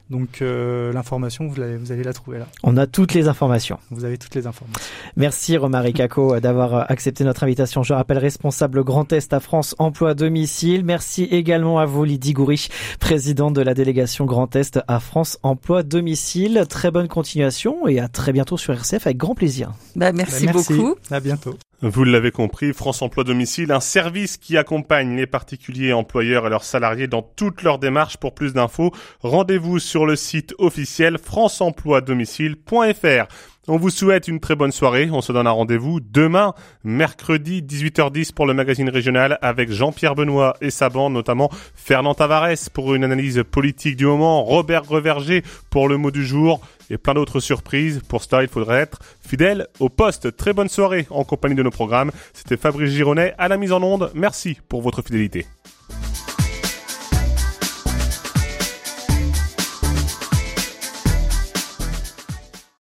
[SPEAKER 15] Donc euh, l'information, vous, vous allez la trouver là.
[SPEAKER 11] On a toutes les informations.
[SPEAKER 15] Vous avez toutes les informations.
[SPEAKER 11] Merci Romaric Acco d'avoir accepté notre invitation. Je rappelle, responsable Grand Est à France Emploi Domicile. Merci également à vous Lydie Goury, présidente de la délégation Grand Est à France Emploi Domicile. Très bonne continuation et à très bientôt sur R C F avec grand plaisir.
[SPEAKER 14] Bah, merci,
[SPEAKER 15] bah, merci
[SPEAKER 14] beaucoup.
[SPEAKER 15] À bientôt.
[SPEAKER 2] Vous l'avez compris, France Emploi Domicile, un service qui accompagne les particuliers employeurs et leurs salariés dans toutes leurs démarches. Pour plus d'infos, rendez-vous sur le site officiel france emploi domicile point f r. On vous souhaite une très bonne soirée. On se donne un rendez-vous demain, mercredi, dix-huit heures dix pour le magazine régional avec Jean-Pierre Benoît et sa bande, notamment Fernand Tavares pour une analyse politique du moment, Robert Reverger pour le mot du jour et plein d'autres surprises. Pour cela, il faudrait être fidèle au poste. Très bonne soirée en compagnie de nos programmes. C'était Fabrice Gironet à la mise en onde. Merci pour votre fidélité.